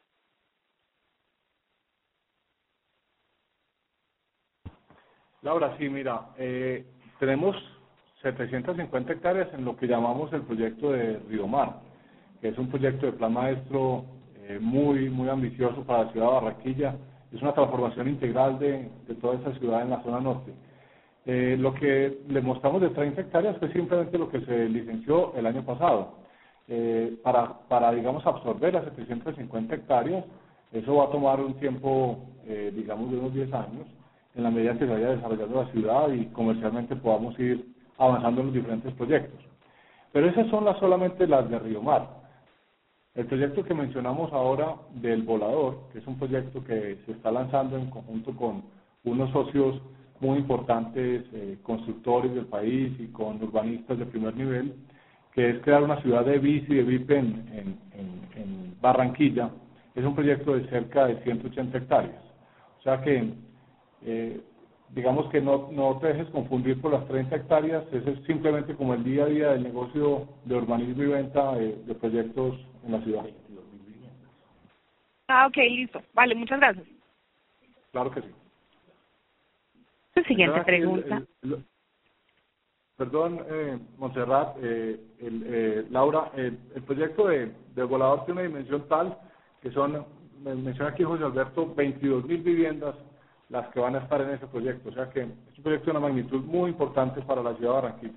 Laura, sí, mira, eh, tenemos setecientas cincuenta hectáreas en lo que llamamos el proyecto de Río Mar, que es un proyecto de plan maestro eh, muy muy ambicioso para la ciudad de Barranquilla. Es una transformación integral de, de toda esa ciudad en la zona norte. Eh, lo que le mostramos de treinta hectáreas fue simplemente lo que se licenció el año pasado. Eh, para, para, digamos, absorber las setecientas cincuenta hectáreas, eso va a tomar un tiempo, eh, digamos, de unos diez años, en la medida que se vaya desarrollando la ciudad y comercialmente podamos ir avanzando en los diferentes proyectos. Pero esas son las solamente las de Río Mar. El proyecto que mencionamos ahora del Volador, que es un proyecto que se está lanzando en conjunto con unos socios muy importantes, eh, constructores del país y con urbanistas de primer nivel, que es crear una ciudad de bici y de V I P en, en, en, en Barranquilla. Es un proyecto de cerca de ciento ochenta hectáreas. O sea que Eh, digamos que no, no te dejes confundir por las treinta hectáreas, ese es simplemente como el día a día del negocio de urbanismo y venta de, de proyectos en la ciudad. Ah, ok, listo. Vale, muchas gracias. Claro que sí. Su siguiente pregunta. El, el, el, perdón, eh, Montserrat, eh, el, eh, Laura, el, el proyecto de, de Volador tiene una dimensión tal que son, me menciona aquí José Alberto, veintidós mil viviendas las que van a estar en ese proyecto. O sea que es un proyecto de una magnitud muy importante para la ciudad de Barranquilla.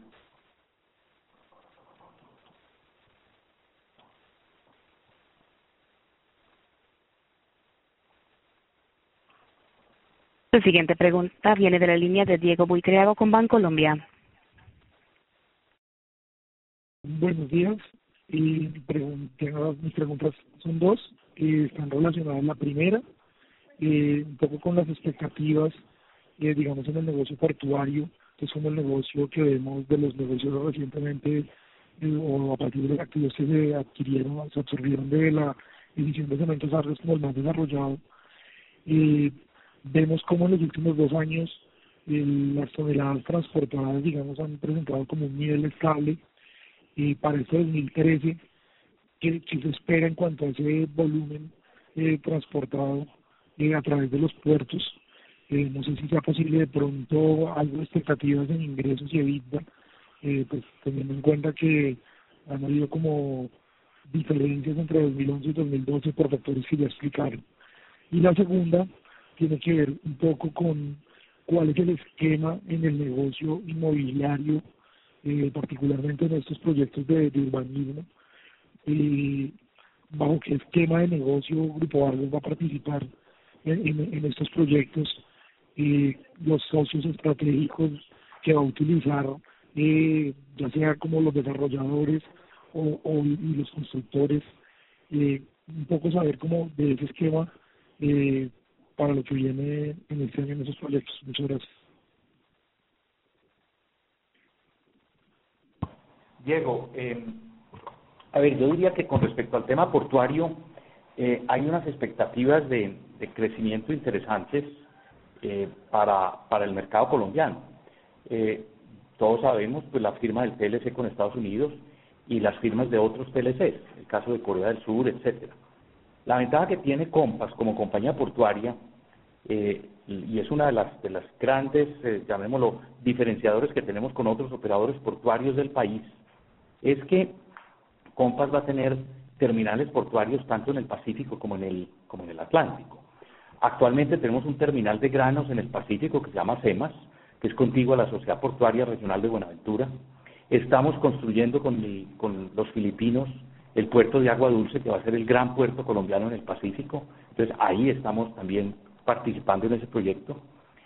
Su siguiente pregunta viene de la línea de Diego Buitriago con Bancolombia. Buenos días. Y mi pregunta, mis preguntas son dos. Eh, están relacionadas. La primera, eh, un poco con las expectativas, eh, digamos, en el negocio portuario, que es como el negocio que vemos de los negocios recientemente, eh, o a partir de los activos que se adquirieron, se absorbieron de la edición de Cementos Argos como el más desarrollado. Eh, vemos como en los últimos dos años eh, las toneladas transportadas, digamos, han presentado como un nivel estable. Y para este dos mil trece, ¿qué, qué se espera en cuanto a ese volumen eh, transportado eh, a través de los puertos? Eh, no sé si sea posible de pronto algo de expectativas en ingresos y EBITDA, eh, pues teniendo en cuenta que han habido como diferencias entre dos mil once y dos mil doce por factores que ya explicaron. Y la segunda tiene que ver un poco con cuál es el esquema en el negocio inmobiliario, eh, particularmente en estos proyectos de, de urbanismo, eh, bajo qué esquema de negocio Grupo Argos va a participar en, en, en estos proyectos, eh, los socios estratégicos que va a utilizar, eh, ya sea como los desarrolladores o, o y los constructores, eh, un poco saber cómo de ese esquema eh, para lo que viene en este año en esos proyectos. Muchas gracias. Diego, eh, a ver, yo diría que con respecto al tema portuario, eh, hay unas expectativas de, de crecimiento interesantes eh, para, para el mercado colombiano. Eh, todos sabemos pues la firma del P L C con Estados Unidos y las firmas de otros P L Cs, el caso de Corea del Sur, etcétera. La ventaja que tiene Compass como compañía portuaria, eh, y es una de las, de las grandes, eh, llamémoslo, diferenciadores que tenemos con otros operadores portuarios del país, es que Compass va a tener terminales portuarios tanto en el Pacífico como en el, como en el Atlántico. Actualmente tenemos un terminal de granos en el Pacífico que se llama CEMAS, que es contigua a la Sociedad Portuaria Regional de Buenaventura. Estamos construyendo con, el, con los filipinos el puerto de Agua Dulce, que va a ser el gran puerto colombiano en el Pacífico. Entonces ahí estamos también participando en ese proyecto.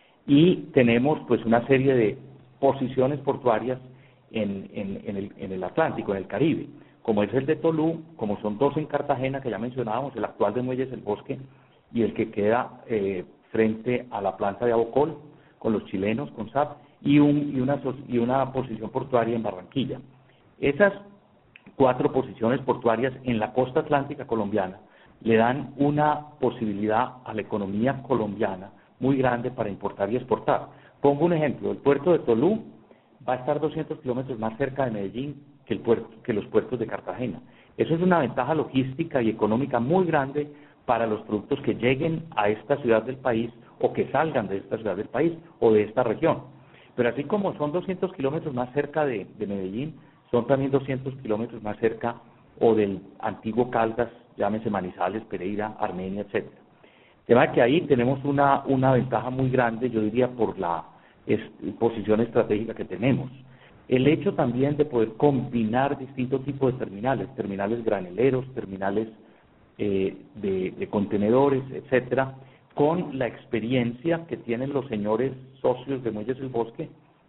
Y tenemos pues una serie de posiciones portuarias en, en, en, el, en el Atlántico, en el Caribe, como es el de Tolú, como son dos en Cartagena que ya mencionábamos, el actual de Muelles El Bosque y el que queda eh, frente a la planta de Abocol, con los chilenos, con S A P, y, un, y, una, y una posición portuaria en Barranquilla. Esas cuatro posiciones portuarias en la costa atlántica colombiana le dan una posibilidad a la economía colombiana muy grande para importar y exportar. Pongo un ejemplo, el puerto de Tolú va a estar doscientos kilómetros más cerca de Medellín que, el puerto, que los puertos de Cartagena. Eso es una ventaja logística y económica muy grande para los productos que lleguen a esta ciudad del país o que salgan de esta ciudad del país o de esta región. Pero así como son doscientos kilómetros más cerca de, de Medellín, son también doscientos kilómetros más cerca o del antiguo Caldas, llámese Manizales, Pereira, Armenia, etcétera. De manera que ahí tenemos una, una ventaja muy grande, yo diría, por la es, posición estratégica que tenemos. El hecho también de poder combinar distintos tipos de terminales, terminales graneleros, terminales eh, de, de contenedores, etcétera, con la experiencia que tienen los señores socios de Muelles El Bosque,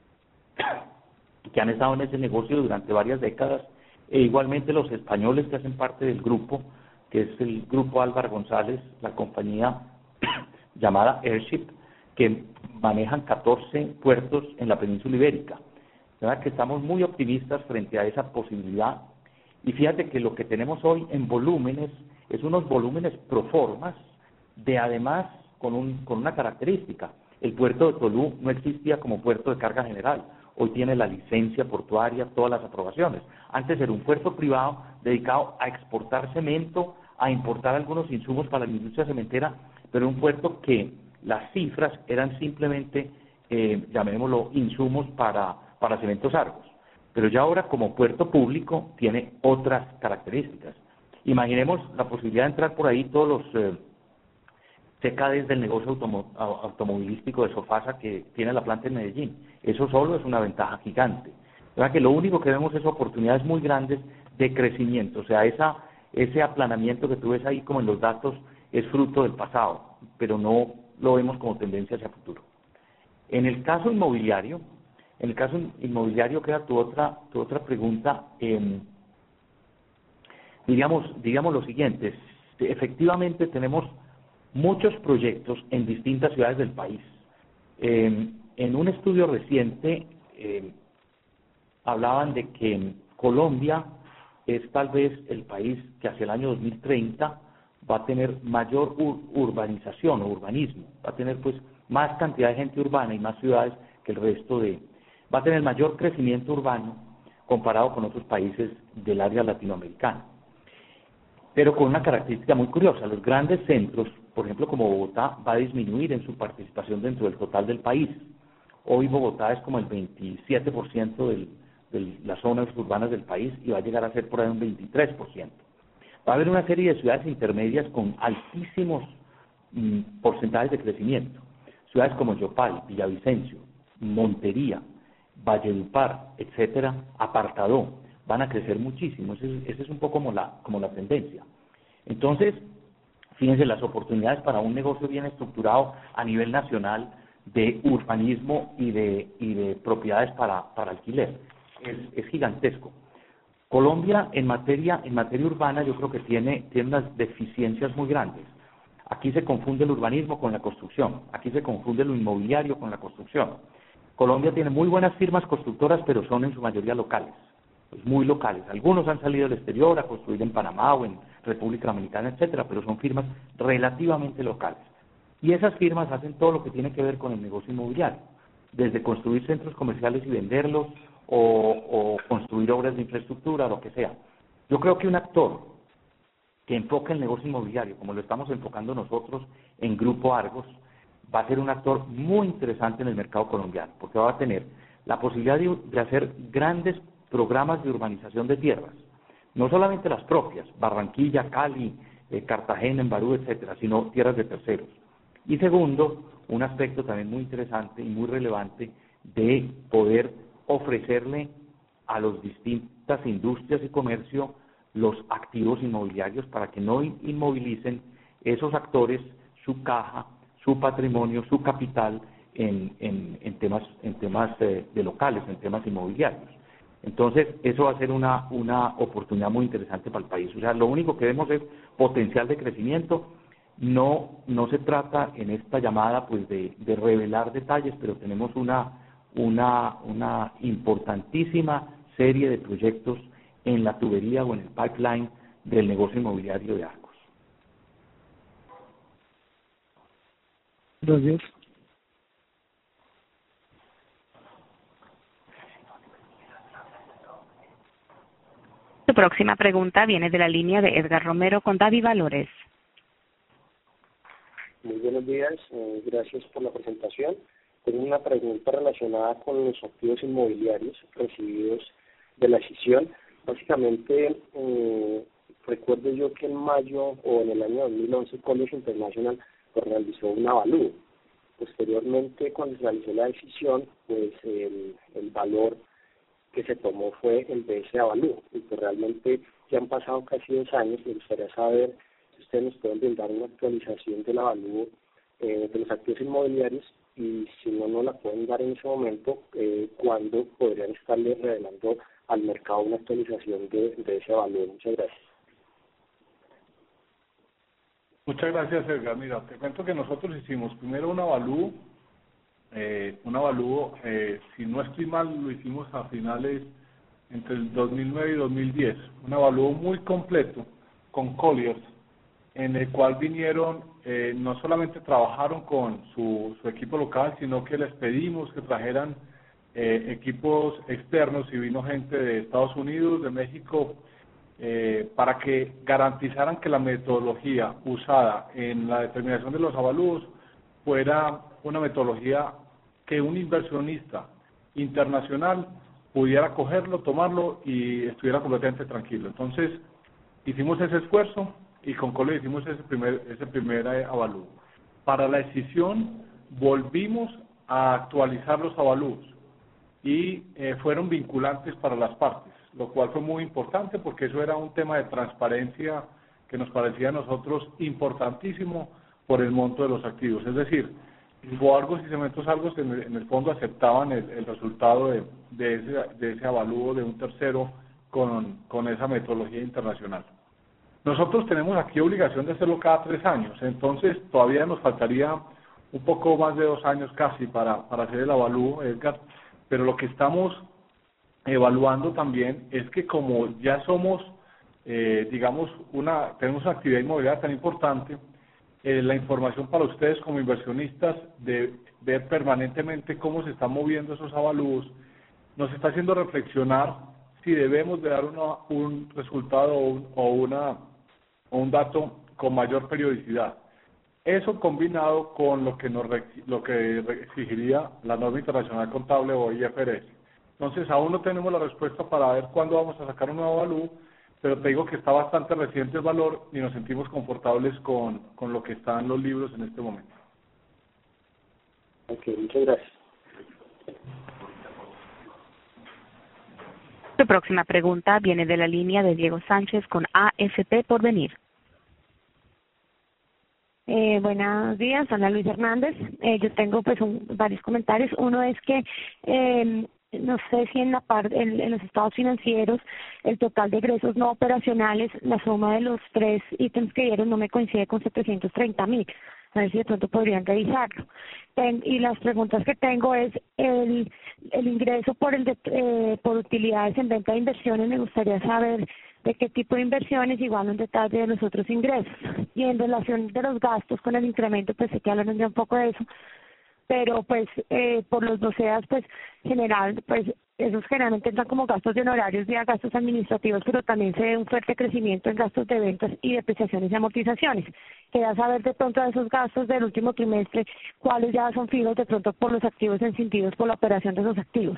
que han estado en ese negocio durante varias décadas, e igualmente los españoles que hacen parte del grupo, que es el grupo Álvaro González, la compañía llamada Airship, que manejan catorce puertos en la península ibérica. De verdad que estamos muy optimistas frente a esa posibilidad, y fíjate que lo que tenemos hoy en volúmenes es unos volúmenes pro formas, de además con, un, con una característica. El puerto de Tolú no existía como puerto de carga general. Hoy tiene la licencia portuaria, todas las aprobaciones. Antes era un puerto privado dedicado a exportar cemento, a importar algunos insumos para la industria cementera, pero un puerto que las cifras eran simplemente, eh, llamémoslo, insumos para, para Cementos Argos. Pero ya ahora como puerto público tiene otras características. Imaginemos la posibilidad de entrar por ahí todos los, eh, C K D es del negocio automo automovilístico de Sofasa que tiene la planta en Medellín. Eso solo es una ventaja gigante. O sea que lo único que vemos es oportunidades muy grandes de crecimiento. O sea, esa, ese aplanamiento que tú ves ahí como en los datos es fruto del pasado, pero no lo vemos como tendencia hacia futuro. En el caso inmobiliario, en el caso inmobiliario queda tu otra, tu otra pregunta, eh, diríamos, diríamos lo siguiente, efectivamente tenemos muchos proyectos en distintas ciudades del país. Eh, en un estudio reciente eh, hablaban de que Colombia es tal vez el país que hacia el año dos mil treinta va a tener mayor ur urbanización o urbanismo, va a tener pues más cantidad de gente urbana y más ciudades que el resto de... va a tener mayor crecimiento urbano comparado con otros países del área latinoamericana. Pero con una característica muy curiosa, los grandes centros, por ejemplo como Bogotá, va a disminuir en su participación dentro del total del país. Hoy Bogotá es como el veintisiete por ciento del, de las zonas urbanas del país y va a llegar a ser por ahí un veintitrés por ciento. Va a haber una serie de ciudades intermedias con altísimos mm, porcentajes de crecimiento. Ciudades como Yopal, Villavicencio, Montería, Valledupar, etcétera, Apartadó, van a crecer muchísimo. Esa es, ese es un poco como la, como la tendencia. Entonces, fíjense las oportunidades para un negocio bien estructurado a nivel nacional de urbanismo y de, y de propiedades para, para alquiler. Es, es gigantesco. Colombia en materia, en materia urbana yo creo que tiene, tiene unas deficiencias muy grandes. Aquí se confunde el urbanismo con la construcción, aquí se confunde lo inmobiliario con la construcción. Colombia tiene muy buenas firmas constructoras, pero son en su mayoría locales, pues muy locales. Algunos han salido al exterior a construir en Panamá o en República Dominicana, etcétera, pero son firmas relativamente locales. Y esas firmas hacen todo lo que tiene que ver con el negocio inmobiliario, desde construir centros comerciales y venderlos, o, o construir obras de infraestructura, lo que sea. Yo creo que un actor que enfoque el negocio inmobiliario, como lo estamos enfocando nosotros en Grupo Argos, va a ser un actor muy interesante en el mercado colombiano, porque va a tener la posibilidad de, de hacer grandes programas de urbanización de tierras, no solamente las propias, Barranquilla, Cali, eh, Cartagena, Embarú, etcétera, sino tierras de terceros. Y segundo, un aspecto también muy interesante y muy relevante de poder ofrecerle a las distintas industrias y comercio los activos inmobiliarios para que no inmovilicen esos actores su caja, su patrimonio, su capital en, en, en temas, en temas eh, de locales, en temas inmobiliarios. Entonces, eso va a ser una, una oportunidad muy interesante para el país. O sea, lo único que vemos es potencial de crecimiento. No, no se trata en esta llamada pues de, de revelar detalles, pero tenemos una, una, una importantísima serie de proyectos en la tubería o en el pipeline del negocio inmobiliario de Argos. Gracias. Su próxima pregunta viene de la línea de Edgar Romero con Davi Valores. Muy buenos días, eh, gracias por la presentación. Tengo una pregunta relacionada con los activos inmobiliarios recibidos de la escisión. Básicamente, eh, recuerdo yo que en mayo o en el año dos mil once Colliers International pues, realizó un avalúo. Posteriormente, cuando se realizó la decisión, pues el, el valor que se tomó fue el de ese avalúo. Y pues realmente ya han pasado casi dos años. Me gustaría saber si ustedes nos pueden brindar una actualización del avalúo eh, de los activos inmobiliarios y si no nos la pueden dar en ese momento, eh, ¿cuándo podrían estarle revelando al mercado una actualización de, de ese avalúo? Muchas gracias. Muchas gracias, Edgar. Mira, te cuento que nosotros hicimos primero un avalúo, eh, un avalúo, eh, si no estoy mal, lo hicimos a finales entre el dos mil nueve y dos mil diez, un avalúo muy completo con Colliers, en el cual vinieron, eh, no solamente trabajaron con su, su equipo local, sino que les pedimos que trajeran eh, equipos externos y vino gente de Estados Unidos, de México, eh, para que garantizaran que la metodología usada en la determinación de los avalúos fuera una metodología que un inversionista internacional pudiera cogerlo, tomarlo y estuviera completamente tranquilo. Entonces, hicimos ese esfuerzo y con Colliers hicimos ese primer, ese primer avalúo. para la decisión volvimos a actualizar los avalúos y eh, fueron vinculantes para las partes, lo cual fue muy importante porque eso era un tema de transparencia que nos parecía a nosotros importantísimo por el monto de los activos. Es decir, Grupo Argos y Cementos Argos en el, en el fondo aceptaban el, el resultado de, de, ese, de ese avalúo de un tercero con, con esa metodología internacional. Nosotros tenemos aquí obligación de hacerlo cada tres años, entonces todavía nos faltaría un poco más de dos años casi para, para hacer el avalúo, Edgar, pero lo que estamos evaluando también es que como ya somos, eh, digamos, una tenemos una actividad inmobiliaria tan importante, eh, la información para ustedes como inversionistas de ver permanentemente cómo se están moviendo esos avalúos, nos está haciendo reflexionar si debemos de dar una, un resultado o, un, o, una, o un dato con mayor periodicidad. Eso combinado con lo que nos lo que exigiría la norma internacional contable o I F R S. Entonces, aún no tenemos la respuesta para ver cuándo vamos a sacar un nuevo avalúo, pero te digo que está bastante reciente el valor y nos sentimos confortables con, con lo que está en los libros en este momento. Ok, muchas gracias. Su próxima pregunta viene de la línea de Diego Sánchez con A F P Porvenir. Eh, buenos días, Ana Luis Hernández. Eh, yo tengo pues un, varios comentarios. Uno es que eh, no sé si en la parte en, en los estados financieros el total de egresos no operacionales, la suma de los tres ítems que dieron no me coincide con setecientos treinta mil. A ver si de pronto podrían revisarlo. Ten, y las preguntas que tengo es el el ingreso por el de, eh, por utilidades en venta de inversiones. Me gustaría saber de qué tipo de inversiones, igual un detalle de los otros ingresos. Y en relación de los gastos con el incremento, pues sé que hablan ya un poco de eso, pero pues eh, por los doceas, pues general, pues esos generalmente entran como gastos de honorarios vía gastos administrativos, pero también se ve un fuerte crecimiento en gastos de ventas y depreciaciones y amortizaciones. Quería saber de pronto de esos gastos del último trimestre, cuáles ya son fijos de pronto por los activos encindidos por la operación de esos activos.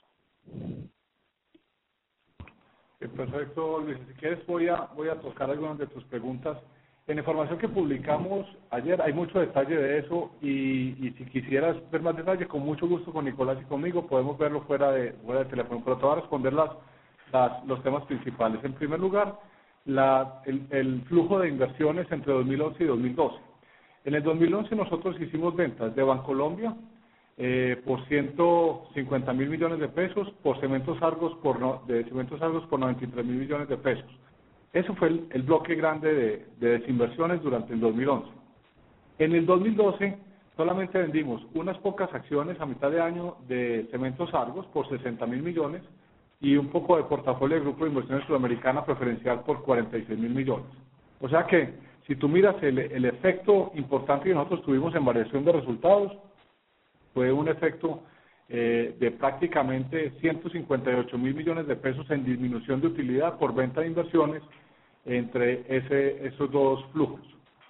Perfecto, Luis. Si quieres voy a, voy a tocar algunas de tus preguntas. En la información que publicamos ayer hay mucho detalle de eso y, y si quisieras ver más detalle, con mucho gusto con Nicolás y conmigo podemos verlo fuera de, fuera de teléfono, pero te voy a responder las, las, los temas principales. En primer lugar, la, el, el flujo de inversiones entre dos mil once y dos mil doce. En el dos mil once nosotros hicimos ventas de Bancolombia eh, por ciento cincuenta mil millones de pesos, por Cementos Argos por no, de Cementos Argos por noventa y tres mil millones de pesos. Eso fue el, el bloque grande de, de desinversiones durante el dos mil once. En el dos mil doce solamente vendimos unas pocas acciones a mitad de año de Cementos Argos por sesenta mil millones y un poco de portafolio del Grupo de Inversiones Sudamericana Preferencial por cuarenta y seis mil millones. O sea que si tú miras el, el efecto importante que nosotros tuvimos en variación de resultados, fue un efecto eh, de prácticamente ciento cincuenta y ocho mil millones de pesos en disminución de utilidad por venta de inversiones entre ese, esos dos flujos.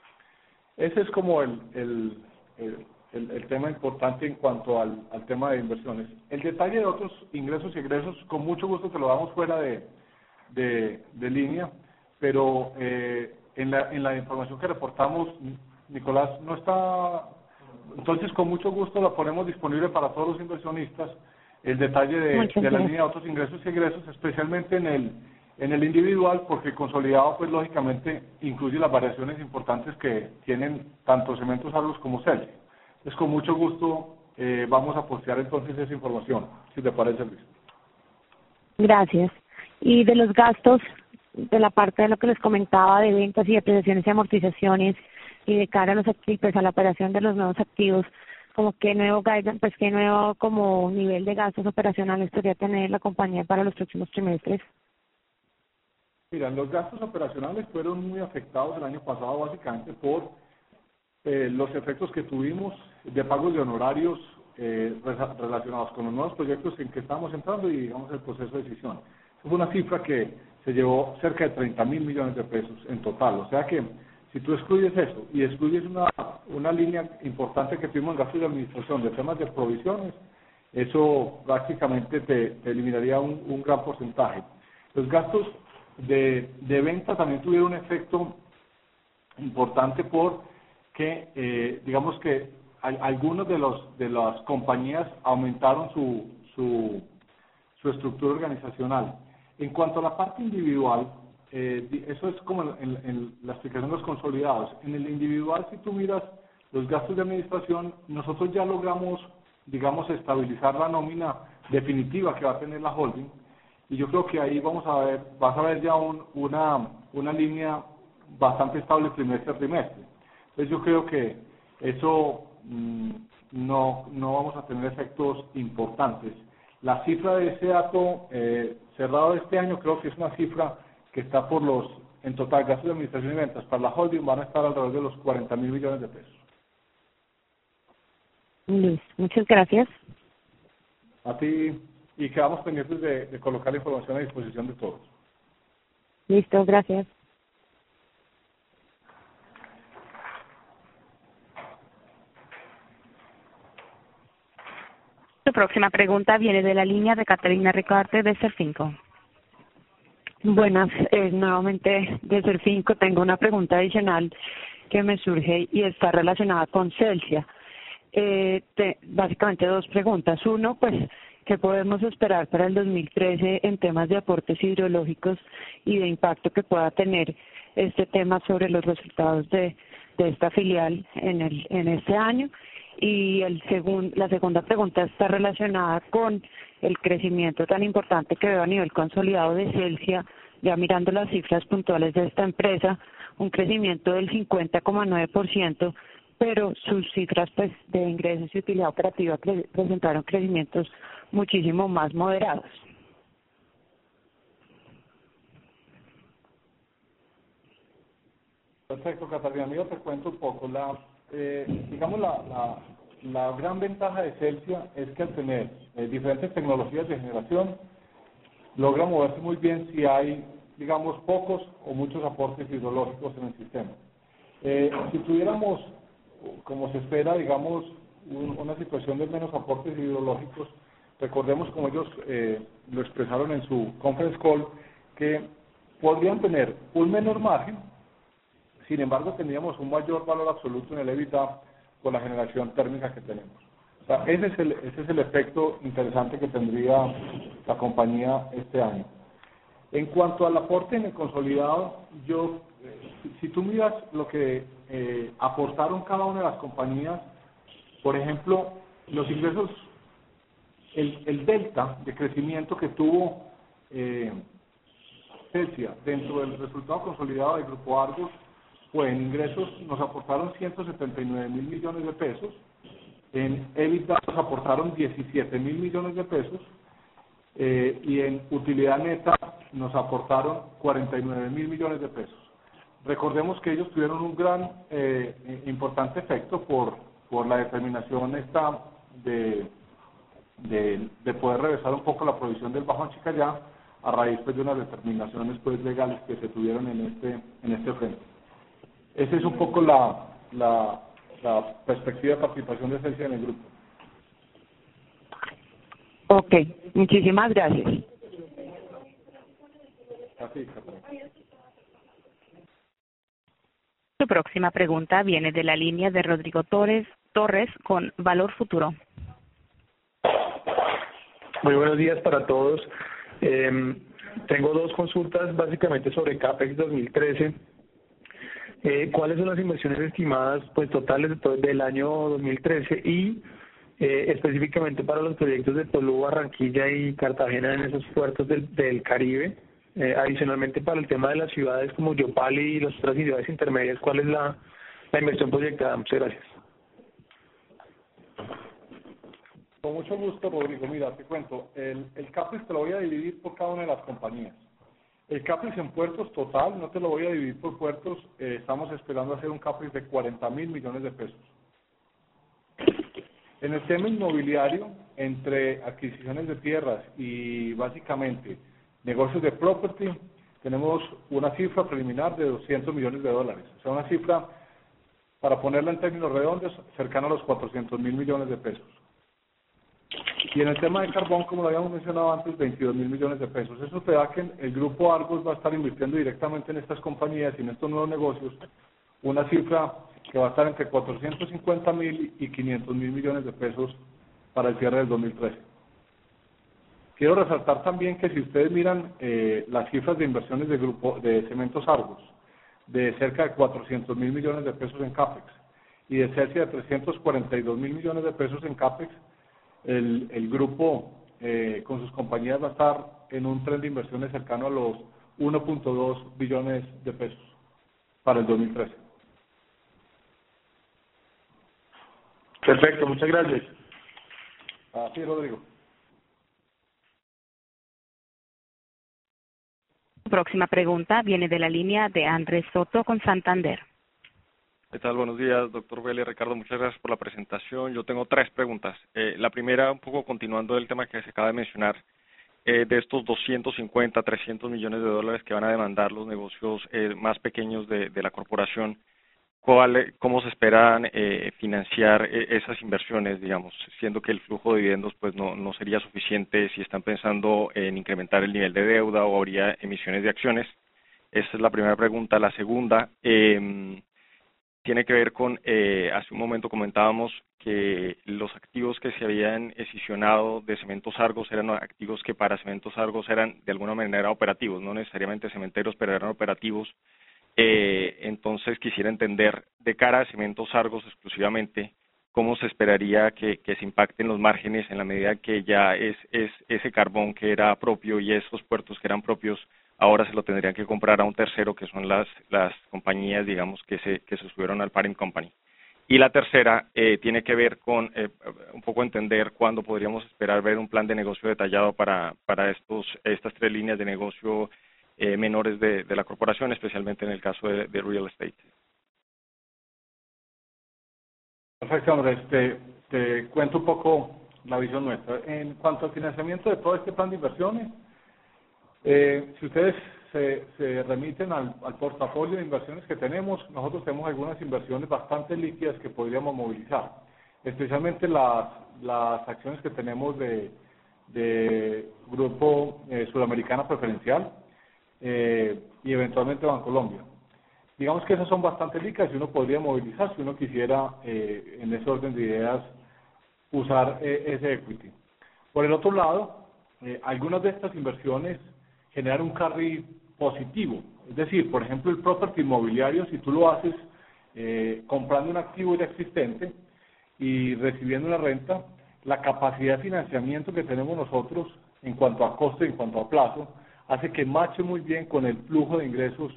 Ese es como el, el, el, el, el tema importante en cuanto al, al tema de inversiones. El detalle de otros ingresos y egresos, con mucho gusto te lo damos fuera de, de, de línea, pero eh, en, la, en la información que reportamos, Nicolás no está. Entonces, con mucho gusto la ponemos disponible para todos los inversionistas, el detalle de, de la línea de otros ingresos y egresos, especialmente en el en el individual, porque consolidado, pues lógicamente, incluye las variaciones importantes que tienen tanto Cementos Argos como Celsi. Entonces, con mucho gusto eh, vamos a postear entonces esa información, si te parece, Luis. Gracias. Y de los gastos, de la parte de lo que les comentaba de ventas y depreciaciones y amortizaciones, y de cara a los activos, pues a la operación de los nuevos activos, como qué nuevo guidan, pues qué nuevo como nivel de gastos operacionales podría tener la compañía para los próximos trimestres. Mira, los gastos operacionales fueron muy afectados el año pasado básicamente por eh, los efectos que tuvimos de pagos de honorarios eh, relacionados con los nuevos proyectos en que estamos entrando y digamos el proceso de decisión. Fue una cifra que se llevó cerca de treinta mil millones de pesos en total, o sea que si tú excluyes eso y excluyes una, una línea importante que tuvimos en gastos de administración de temas de provisiones, eso prácticamente te, te eliminaría un, un gran porcentaje. Los gastos de, de venta también tuvieron un efecto importante por que, eh, digamos que al, algunos de los de las compañías aumentaron su, su, su estructura organizacional. En cuanto a la parte individual, eh, eso es como en, en, en la explicación de los consolidados. En el individual, si tú miras los gastos de administración, nosotros ya logramos, digamos, estabilizar la nómina definitiva que va a tener la holding, y yo creo que ahí vamos a ver, vas a ver ya un, una, una línea bastante estable trimestre a trimestre. Entonces yo creo que eso mmm, no, no vamos a tener efectos importantes. La cifra de ese dato eh, cerrado de este año creo que es una cifra que está por los, en total, gastos de administración y ventas para la holding van a estar alrededor de los cuarenta mil millones de pesos. Luis, muchas gracias. A ti, y quedamos pendientes de, de colocar la información a disposición de todos. Listo, gracias. Su próxima pregunta viene de la línea de Caterina Ricarte de Serfinco. Buenas, eh, nuevamente de Serfinco tengo una pregunta adicional que me surge y está relacionada con Celsia. Eh, te, básicamente dos preguntas. Uno, pues, ¿qué podemos esperar para el dos mil trece en temas de aportes hidrológicos y de impacto que pueda tener este tema sobre los resultados de, de esta filial en, el, en este año? Y el segun, la segunda pregunta está relacionada con el crecimiento tan importante que veo a nivel consolidado de Celsia, ya mirando las cifras puntuales de esta empresa, un crecimiento del cincuenta coma nueve por ciento, pero sus cifras pues de ingresos y utilidad operativa pre presentaron crecimientos muchísimo más moderados. Perfecto, Catalina. Yo te cuento un poco. La, eh, digamos, la, la, la gran ventaja de Celsia es que al tener eh, diferentes tecnologías de generación, logra moverse muy bien si hay, digamos, pocos o muchos aportes hidrológicos en el sistema. Eh, si tuviéramos, como se espera, digamos, un, una situación de menos aportes hidrológicos, recordemos como ellos eh, lo expresaron en su conference call, que podrían tener un menor margen, sin embargo tendríamos un mayor valor absoluto en el EBITDA por la generación térmica que tenemos. O sea, ese es el, ese es el efecto interesante que tendría la compañía este año. En cuanto al aporte en el consolidado, yo, eh, si, si tú miras lo que eh, aportaron cada una de las compañías, por ejemplo, los ingresos, el, el delta de crecimiento que tuvo eh, Celsia dentro del resultado consolidado del Grupo Argos, pues en ingresos nos aportaron ciento setenta y nueve mil millones de pesos, en EBITDA nos aportaron diecisiete mil millones de pesos, eh, y en utilidad neta nos aportaron cuarenta y nueve mil millones de pesos. Recordemos que ellos tuvieron un gran, eh, importante efecto por, por la determinación esta de, de, de poder reversar un poco la provisión del Bajo Anchicayá a raíz pues, de unas determinaciones pues, legales que se tuvieron en este, en este frente. Esa es un poco la, la, la perspectiva de participación de Celsia en el grupo. Ok, muchísimas gracias. Así, Catalina. Su próxima pregunta viene de la línea de Rodrigo Torres, Torres con Valor Futuro. Muy buenos días para todos. Eh, tengo dos consultas básicamente sobre CAPEX dos mil trece. Eh, ¿Cuáles son las inversiones estimadas pues totales de todo, del año dos mil trece y eh, específicamente para los proyectos de Tolú, Barranquilla y Cartagena en esos puertos del, del Caribe? Eh, adicionalmente para el tema de las ciudades como Yopal y las otras ciudades intermedias, ¿cuál es la, la inversión proyectada? Muchas gracias. Con mucho gusto, Rodrigo. Mira, te cuento, el, el CAPEX te lo voy a dividir por cada una de las compañías. El CAPEX en puertos total, no te lo voy a dividir por puertos, eh, estamos esperando hacer un CAPEX de cuarenta mil millones de pesos. En el tema inmobiliario, entre adquisiciones de tierras y básicamente negocios de property, tenemos una cifra preliminar de doscientos millones de dólares. O sea, una cifra, para ponerla en términos redondos, cercana a los cuatrocientos mil millones de pesos. Y en el tema de carbón, como lo habíamos mencionado antes, veintidós mil millones de pesos. Eso te da que el Grupo Argos va a estar invirtiendo directamente en estas compañías y en estos nuevos negocios una cifra que va a estar entre cuatrocientos cincuenta mil y quinientos mil millones de pesos para el cierre del dos mil trece. Quiero resaltar también que si ustedes miran eh, las cifras de inversiones de grupo de Cementos Argos, de cerca de cuatrocientos mil millones de pesos en CAPEX y de cerca de trescientos cuarenta y dos mil millones de pesos en CAPEX, el, el grupo eh, con sus compañías va a estar en un tren de inversiones cercano a los uno punto dos billones de pesos para el dos mil trece. Perfecto, muchas gracias. Así, Rodrigo. Próxima pregunta viene de la línea de Andrés Soto con Santander. ¿Qué tal? Buenos días, doctor Vélez. Ricardo, muchas gracias por la presentación. Yo tengo tres preguntas. Eh, la primera, un poco continuando del tema que se acaba de mencionar, eh, de estos doscientos cincuenta, trescientos millones de dólares que van a demandar los negocios eh, más pequeños de, de la corporación, ¿cuál, ¿cómo se esperan eh, financiar eh, esas inversiones, digamos, siendo que el flujo de dividendos pues no, no sería suficiente si están pensando en incrementar el nivel de deuda o habría emisiones de acciones? Esa es la primera pregunta. La segunda, eh, tiene que ver con, eh, hace un momento comentábamos que los activos que se habían escisionado de Cementos Argos eran activos que para Cementos Argos eran de alguna manera operativos, no necesariamente cementeros, pero eran operativos. Eh, entonces quisiera entender, de cara a Cementos Argos exclusivamente, cómo se esperaría que, que se impacten los márgenes en la medida que ya es, es ese carbón que era propio y esos puertos que eran propios ahora se lo tendrían que comprar a un tercero, que son las las compañías, digamos, que se que se subieron al parent company. Y la tercera eh, tiene que ver con eh, un poco entender cuándo podríamos esperar ver un plan de negocio detallado para para estos estas tres líneas de negocio eh, menores de, de la corporación, especialmente en el caso de, de real estate. Perfecto, Andrés. Te, te cuento un poco la visión nuestra. En cuanto al financiamiento de todo este plan de inversiones, Eh, si ustedes se, se remiten al, al portafolio de inversiones que tenemos, nosotros tenemos algunas inversiones bastante líquidas que podríamos movilizar, especialmente las, las acciones que tenemos de, de Grupo eh, Sudamericana Preferencial eh, y eventualmente Bancolombia. Digamos que esas son bastante líquidas y uno podría movilizar si uno quisiera, eh, en ese orden de ideas, usar eh, ese equity. Por el otro lado, eh, algunas de estas inversiones generar un carry positivo, es decir, por ejemplo, el property inmobiliario, si tú lo haces eh, comprando un activo ya existente y recibiendo una renta, la capacidad de financiamiento que tenemos nosotros en cuanto a coste, en cuanto a plazo, hace que mache muy bien con el flujo de ingresos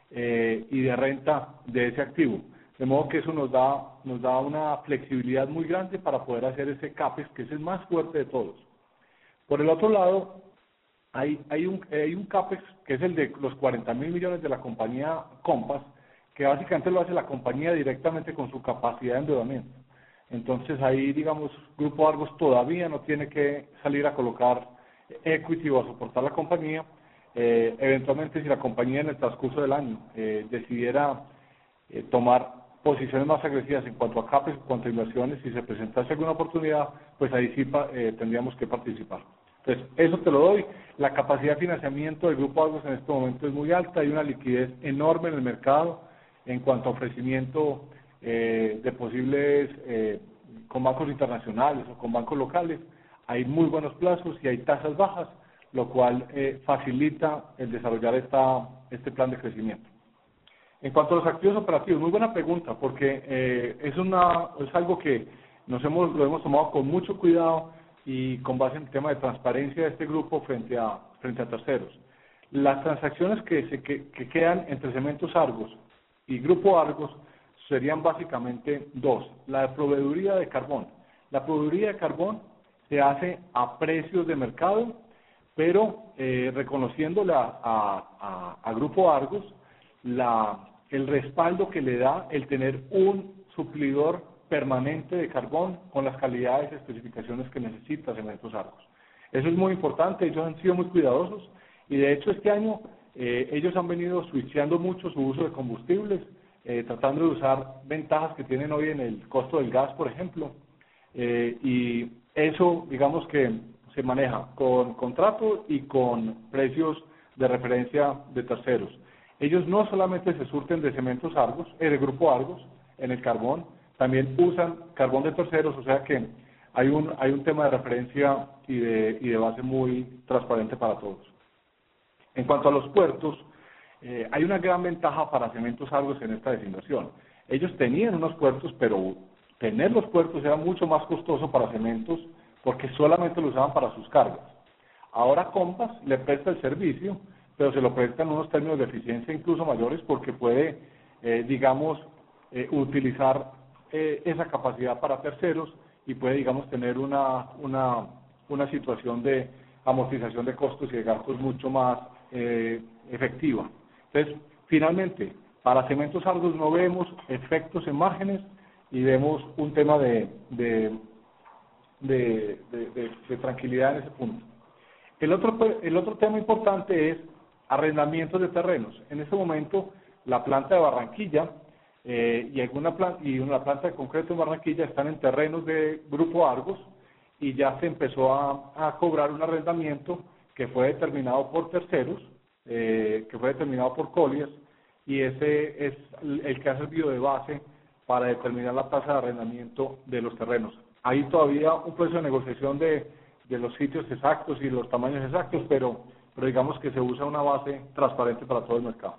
eh, y de renta de ese activo. De modo que eso nos da, nos da una flexibilidad muy grande para poder hacer ese CAPEX, que es el más fuerte de todos. Por el otro lado, hay, hay, un, hay un CAPEX que es el de los cuarenta mil millones de la compañía Compass, que básicamente lo hace la compañía directamente con su capacidad de endeudamiento. Entonces ahí, digamos, Grupo Argos todavía no tiene que salir a colocar equity o a soportar la compañía. Eh, eventualmente, si la compañía en el transcurso del año eh, decidiera eh, tomar posiciones más agresivas en cuanto a CAPEX, en cuanto a inversiones, si se presentase alguna oportunidad, pues ahí sí eh, tendríamos que participar. Entonces, eso te lo doy. La capacidad de financiamiento del Grupo Argos en este momento es muy alta, hay una liquidez enorme en el mercado en cuanto a ofrecimiento eh, de posibles eh, con bancos internacionales o con bancos locales. Hay muy buenos plazos y hay tasas bajas, lo cual eh, facilita el desarrollar esta, este plan de crecimiento. En cuanto a los activos operativos, muy buena pregunta, porque eh, es, una, es algo que nos hemos, lo hemos tomado con mucho cuidado y con base en el tema de transparencia de este grupo frente a, frente a terceros. Las transacciones que, se, que, que quedan entre Cementos Argos y Grupo Argos serían básicamente dos. La de proveeduría de carbón. La proveeduría de carbón se hace a precios de mercado, pero eh, reconociéndole a, a, a Grupo Argos la, el respaldo que le da el tener un suplidor permanente de carbón con las calidades y especificaciones que necesita Cementos Argos. Eso es muy importante, ellos han sido muy cuidadosos y de hecho este año eh, ellos han venido switchando mucho su uso de combustibles, eh, tratando de usar ventajas que tienen hoy en el costo del gas, por ejemplo, eh, y eso digamos que se maneja con contrato y con precios de referencia de terceros. Ellos no solamente se surten de Cementos Argos, eh, de Grupo Argos, en el carbón, también usan carbón de terceros, o sea que hay un hay un tema de referencia y de, y de base muy transparente para todos. En cuanto a los puertos, eh, hay una gran ventaja para Cementos Argos en esta designación. Ellos tenían unos puertos, pero tener los puertos era mucho más costoso para Cementos porque solamente lo usaban para sus cargas. Ahora Compass le presta el servicio, pero se lo presta en unos términos de eficiencia incluso mayores porque puede, eh, digamos, eh, utilizar eh, esa capacidad para terceros y puede, digamos, tener una, una, una situación de amortización de costos y de gastos mucho más eh, efectiva. Entonces, finalmente, para Cementos Argos no vemos efectos en márgenes y vemos un tema de, de, de, de, de, de tranquilidad en ese punto. El otro, el otro tema importante es arrendamientos de terrenos. En este momento, la planta de Barranquilla eh, y, alguna planta, y una planta de concreto en Barranquilla están en terrenos de Grupo Argos y ya se empezó a, a cobrar un arrendamiento que fue determinado por terceros, eh, que fue determinado por Colliers, y ese es el que ha servido de base para determinar la tasa de arrendamiento de los terrenos. Hay todavía un proceso de negociación de, de los sitios exactos y los tamaños exactos, pero, pero digamos que se usa una base transparente para todo el mercado.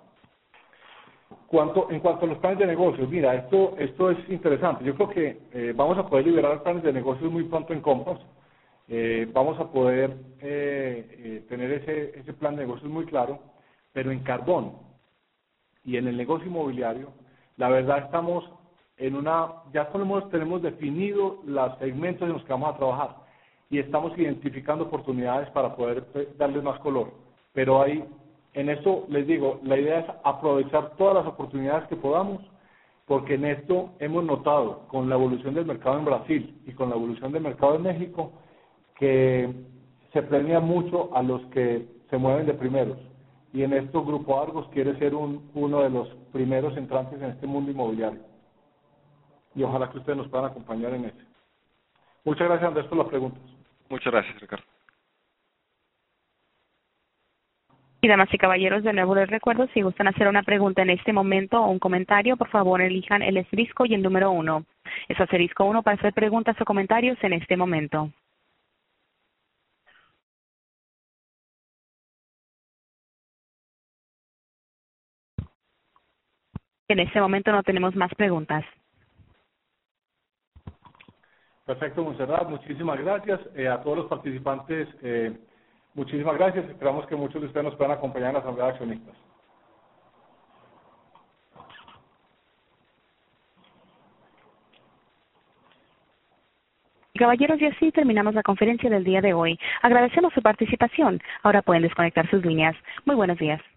Cuanto, en cuanto a los planes de negocios, mira, esto, esto es interesante. Yo creo que eh, vamos a poder liberar planes de negocios muy pronto en Compass. Eh, vamos a poder eh, eh, tener ese, ese plan de negocios muy claro, pero en carbón y en el negocio inmobiliario, la verdad estamos en una, ya tenemos, tenemos definido los segmentos en los que vamos a trabajar y estamos identificando oportunidades para poder darles más color. Pero hay, en esto les digo, la idea es aprovechar todas las oportunidades que podamos, porque en esto hemos notado con la evolución del mercado en Brasil y con la evolución del mercado en México que se premia mucho a los que se mueven de primeros. Y en esto Grupo Argos quiere ser un, uno de los primeros entrantes en este mundo inmobiliario. Y ojalá que ustedes nos puedan acompañar en ese. Muchas gracias, Andrés, por las preguntas. Muchas gracias, Ricardo. Y damas y caballeros, de nuevo les recuerdo, si gustan hacer una pregunta en este momento o un comentario, por favor elijan el asterisco y el número uno. Es asterisco uno para hacer preguntas o comentarios en este momento. En este momento no tenemos más preguntas. Perfecto, Montserrat, muchísimas gracias. Eh, a todos los participantes, eh, muchísimas gracias. Esperamos que muchos de ustedes nos puedan acompañar en la Asamblea de Accionistas. Caballeros, y así terminamos la conferencia del día de hoy. Agradecemos su participación. Ahora pueden desconectar sus líneas. Muy buenos días.